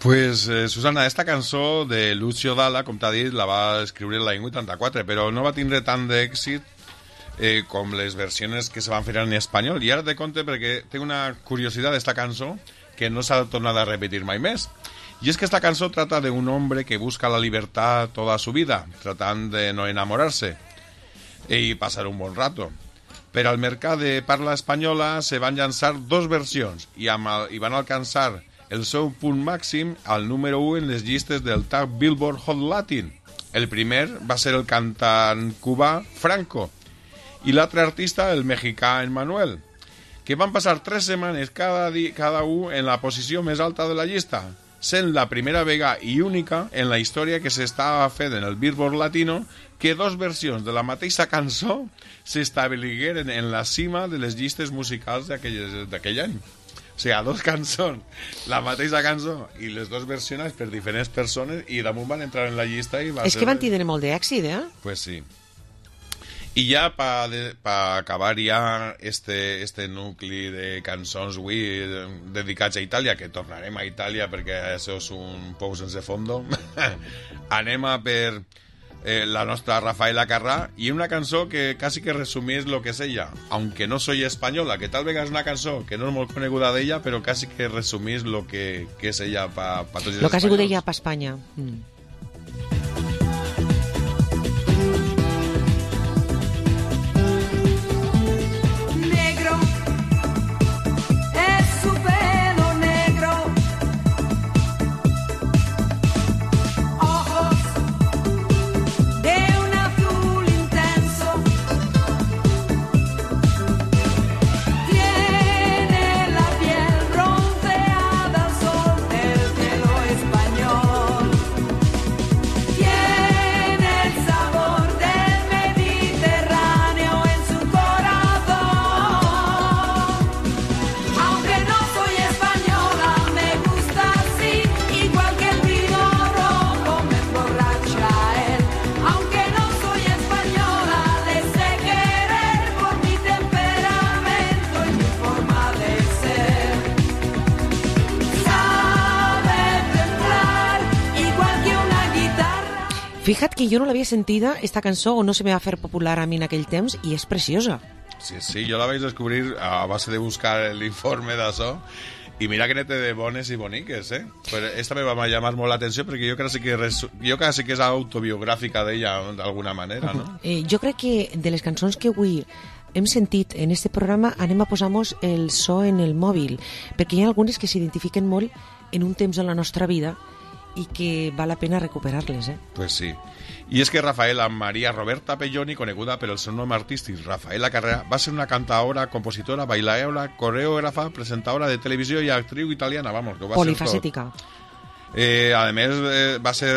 Pues, Susana, esta cançó de Lucio Dalla, com t'ha dit, la va escriure l'any 84, però no va tindre tant d'èxit com les versions que se van fer en espanyol. I ara te conte perquè té una curiositat d'esta cançó que no s'ha tornat a repetir mai més. Y es que esta canción trata de un hombre que busca la libertad toda su vida, tratando de no enamorarse y pasar un buen rato. Pero al mercat de parla espanyola se van llançar dos versions i van alcançar el seu punt màxim al número 1 en les llistes del Tag Billboard Hot Latin. El primer va ser el cantant cubà Franco i l'altre artista el mexicà Emmanuel, que van passar 3 setmanes cada un en la posició més alta de la llista, sent la primera vegada i única en la història que s'estava fent en el Billboard Latino que dos versions de la mateixa cançó s'establigueren en la cima de les llistes musicals d'aquell any. O sigui, dos cançons, la mateixa cançó i les dos versionats per diferents persones i damunt van entrar en la llista i va ser... És que van tindre molt d'èxit, eh? Pues sí. I ja per acabar ja este nucli de cançons avui dedicats a Itàlia, que tornarem a Itàlia perquè això és un pou sense fondo, anem a per la nostra Rafaela Carrà i una cançó que quasi que resumís lo que és ella, aunque no soy española, que tal vegada és una cançó que no és molt coneguda d'ella, però quasi que resumís lo que és ella pa tots els espanyols. Lo que ha sigut ella pa Espanya. Fíjate que yo no l'havia sentida, esta cançó, o no se me va fer popular a mi en aquell temps, i és preciosa. Sí, jo la vaig descobrir a base de buscar l'informe d'això, i mira que n'hi té de bones i boniques, eh? Però esta me va llamar molt l'atenció perquè jo quasi que és autobiogràfica d'ella, d'alguna manera, no? Jo crec que de les cançons que avui hem sentit en este programa anem a posar-nos el so en el mòbil, perquè hi ha algunes que s'identifiquen molt en un temps de la nostra vida i que val la pena recuperar-les, eh? Pues sí. I és que Rafaela Maria Roberta Pelloni, coneguda per el seu nom artístic Rafaela Carrà, va ser una cantaora, compositora, bailaora, coreògrafa, presentadora de televisió i actriu italiana, vamos, que va polifacètica. A més, va ser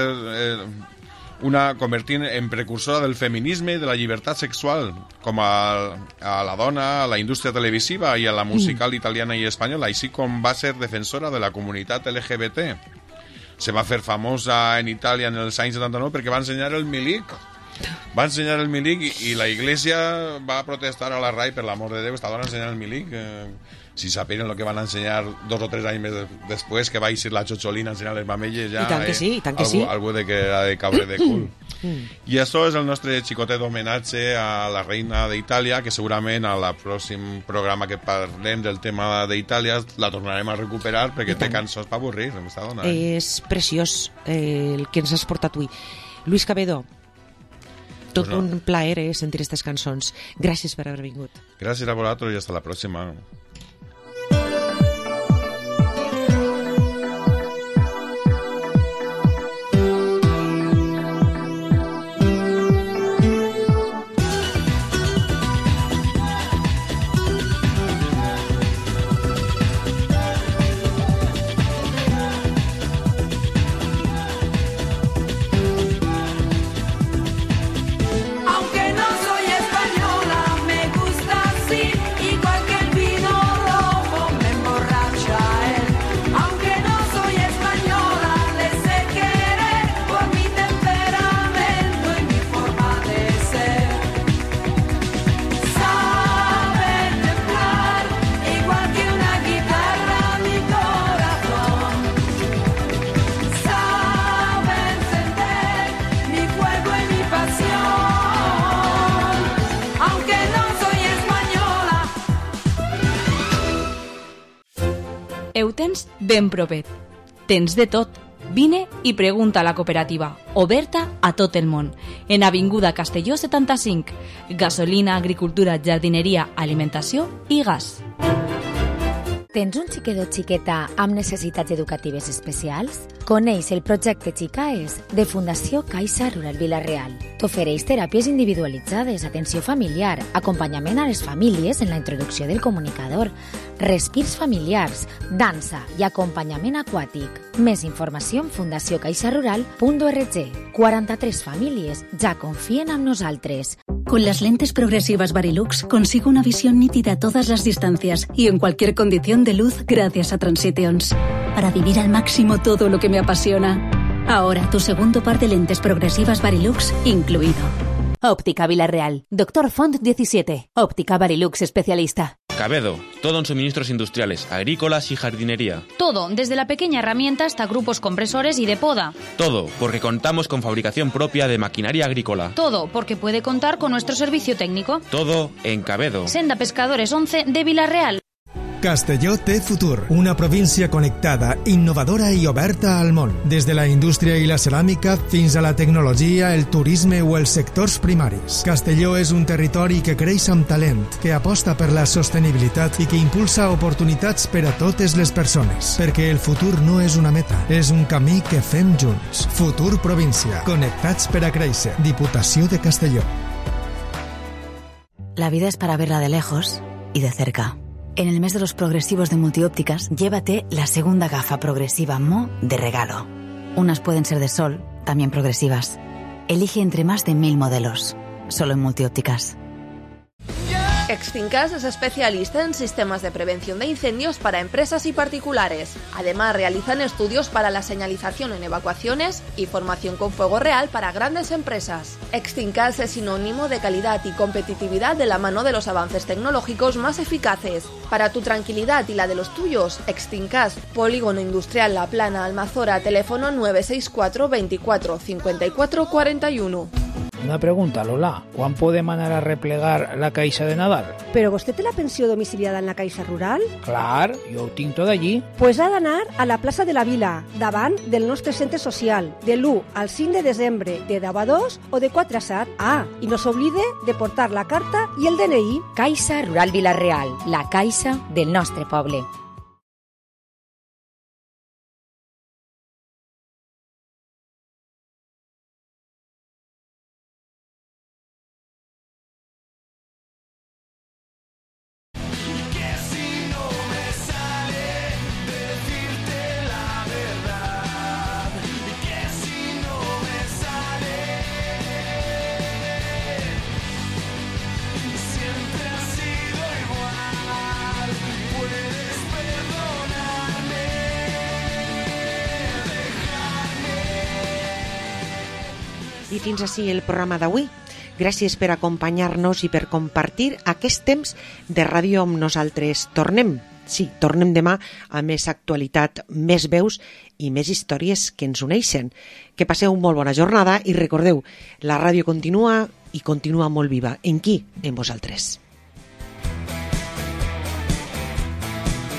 convertint en precursora del feminisme i de la llibertat sexual, com a la dona, a la indústria televisiva i a la musical italiana i espanyola, així com va ser defensora de la comunitat LGBT. Se va fer famosa en Itàlia en els anys 79 perquè va ensenyar el milic. Va ensenyar el milic i la Iglesia va protestar a la RAI, per l'amor de Déu, esta dona ensenyant el milic. Si saperen el que van ensenyar 2 o 3 anys més després, que va eixir la xotxolina ensenyant les mamelles, ja... I tant que sí, i tant que sí. Algú de que ha de caure de cul. I això és el nostre xicotet d'homenatge a la reina d'Itàlia, que segurament al pròxim programa que parlem del tema d'Itàlia la tornarem a recuperar perquè té cançons per avorrir, aquesta dona. És preciós el que ens has portat avui. Luis Cabedo, tot un plaer sentir aquestes cançons. Gràcies per haver vingut. Gràcies a vosaltres i hasta la pròxima. Aunque no soy española, me gusta así, igual que el vino. ho tens ben propet. Tens de tot. Vine i pregunta a la cooperativa, oberta a tot el món, en Avinguda Castelló 75. Gasolina, agricultura, jardineria, alimentació i gas. Tens un xiquet o xiqueta amb necessitats educatives especials? Coneix el projecte Xicaes de Fundació Caixa Rural Vila-real. T'ofereix teràpies individualitzades, atenció familiar, acompanyament a les famílies en la introducció del comunicador, respirs familiars, dansa i acompanyament aquàtic. Més informació en fundaciocaixarural.org. 43 famílies ja confien en nosaltres. Con las lentes progresivas Varilux consigo una visión nítida a todas las distancias y en cualquier condición de luz gracias a Transitions. Para vivir al máximo todo lo que me apasiona. Ahora tu segundo par de lentes progresivas Varilux incluido. Óptica Vila-real. Doctor Font 17. Óptica Varilux especialista. Cabedo, todo en suministros industriales, agrícolas y jardinería. Todo, desde la pequeña herramienta hasta grupos compresores y de poda. Todo, porque contamos con fabricación propia de maquinaria agrícola. Todo, porque puede contar con nuestro servicio técnico. Todo en Cabedo. Senda Pescadores 11 de Vila-real. Castelló té futur, una província connectada, innovadora i oberta al món. Des de la indústria i la ceràmica fins a la tecnologia, el turisme o els sectors primaris. Castelló és un territori que creix amb talent, que aposta per la sostenibilitat i que impulsa oportunitats per a totes les persones. Perquè el futur no és una meta, és un camí que fem junts. Futur província, connectats per a créixer. Diputació de Castelló. La vida es para verla de lejos y de cerca. En el mes de los progresivos de Multiópticas, llévate la segunda gafa progresiva Mo de regalo. Unas pueden ser de sol, también progresivas. Elige entre más de 1000 modelos, solo en Multiópticas. Extincas es especialista en sistemas de prevención de incendios para empresas y particulares. Además, realizan estudios para la señalización en evacuaciones y formación con fuego real para grandes empresas. Extincas es sinónimo de calidad y competitividad de la mano de los avances tecnológicos más eficaces. Para tu tranquilidad y la de los tuyos, Extincas, Polígono Industrial La Plana, Almazora, teléfono 964 24 54 41. Una pregunta, Lola. ¿Quan podem anar a replegar la caixa de Nadal? ¿Però vostè té la pensió domiciliada en la Caixa Rural? Clar, jo ho tinc tot allí. Pues ha d'anar a la plaça de la Vila, davant del nostre centre social, de l'1 al 5 de desembre, de 10 a 2 o de 4 a 7. Ah, i no s'oblide de portar la carta i el DNI. Caixa Rural Vila-real, la caixa del nostre poble. I fins ací el programa d'avui. Gràcies per acompanyar-nos i per compartir aquest temps de ràdio amb nosaltres. Tornem demà a més actualitat, més veus i més històries que ens uneixen. Que passeu una molt bona jornada i recordeu, la ràdio continua i continua molt viva. En qui? En vosaltres.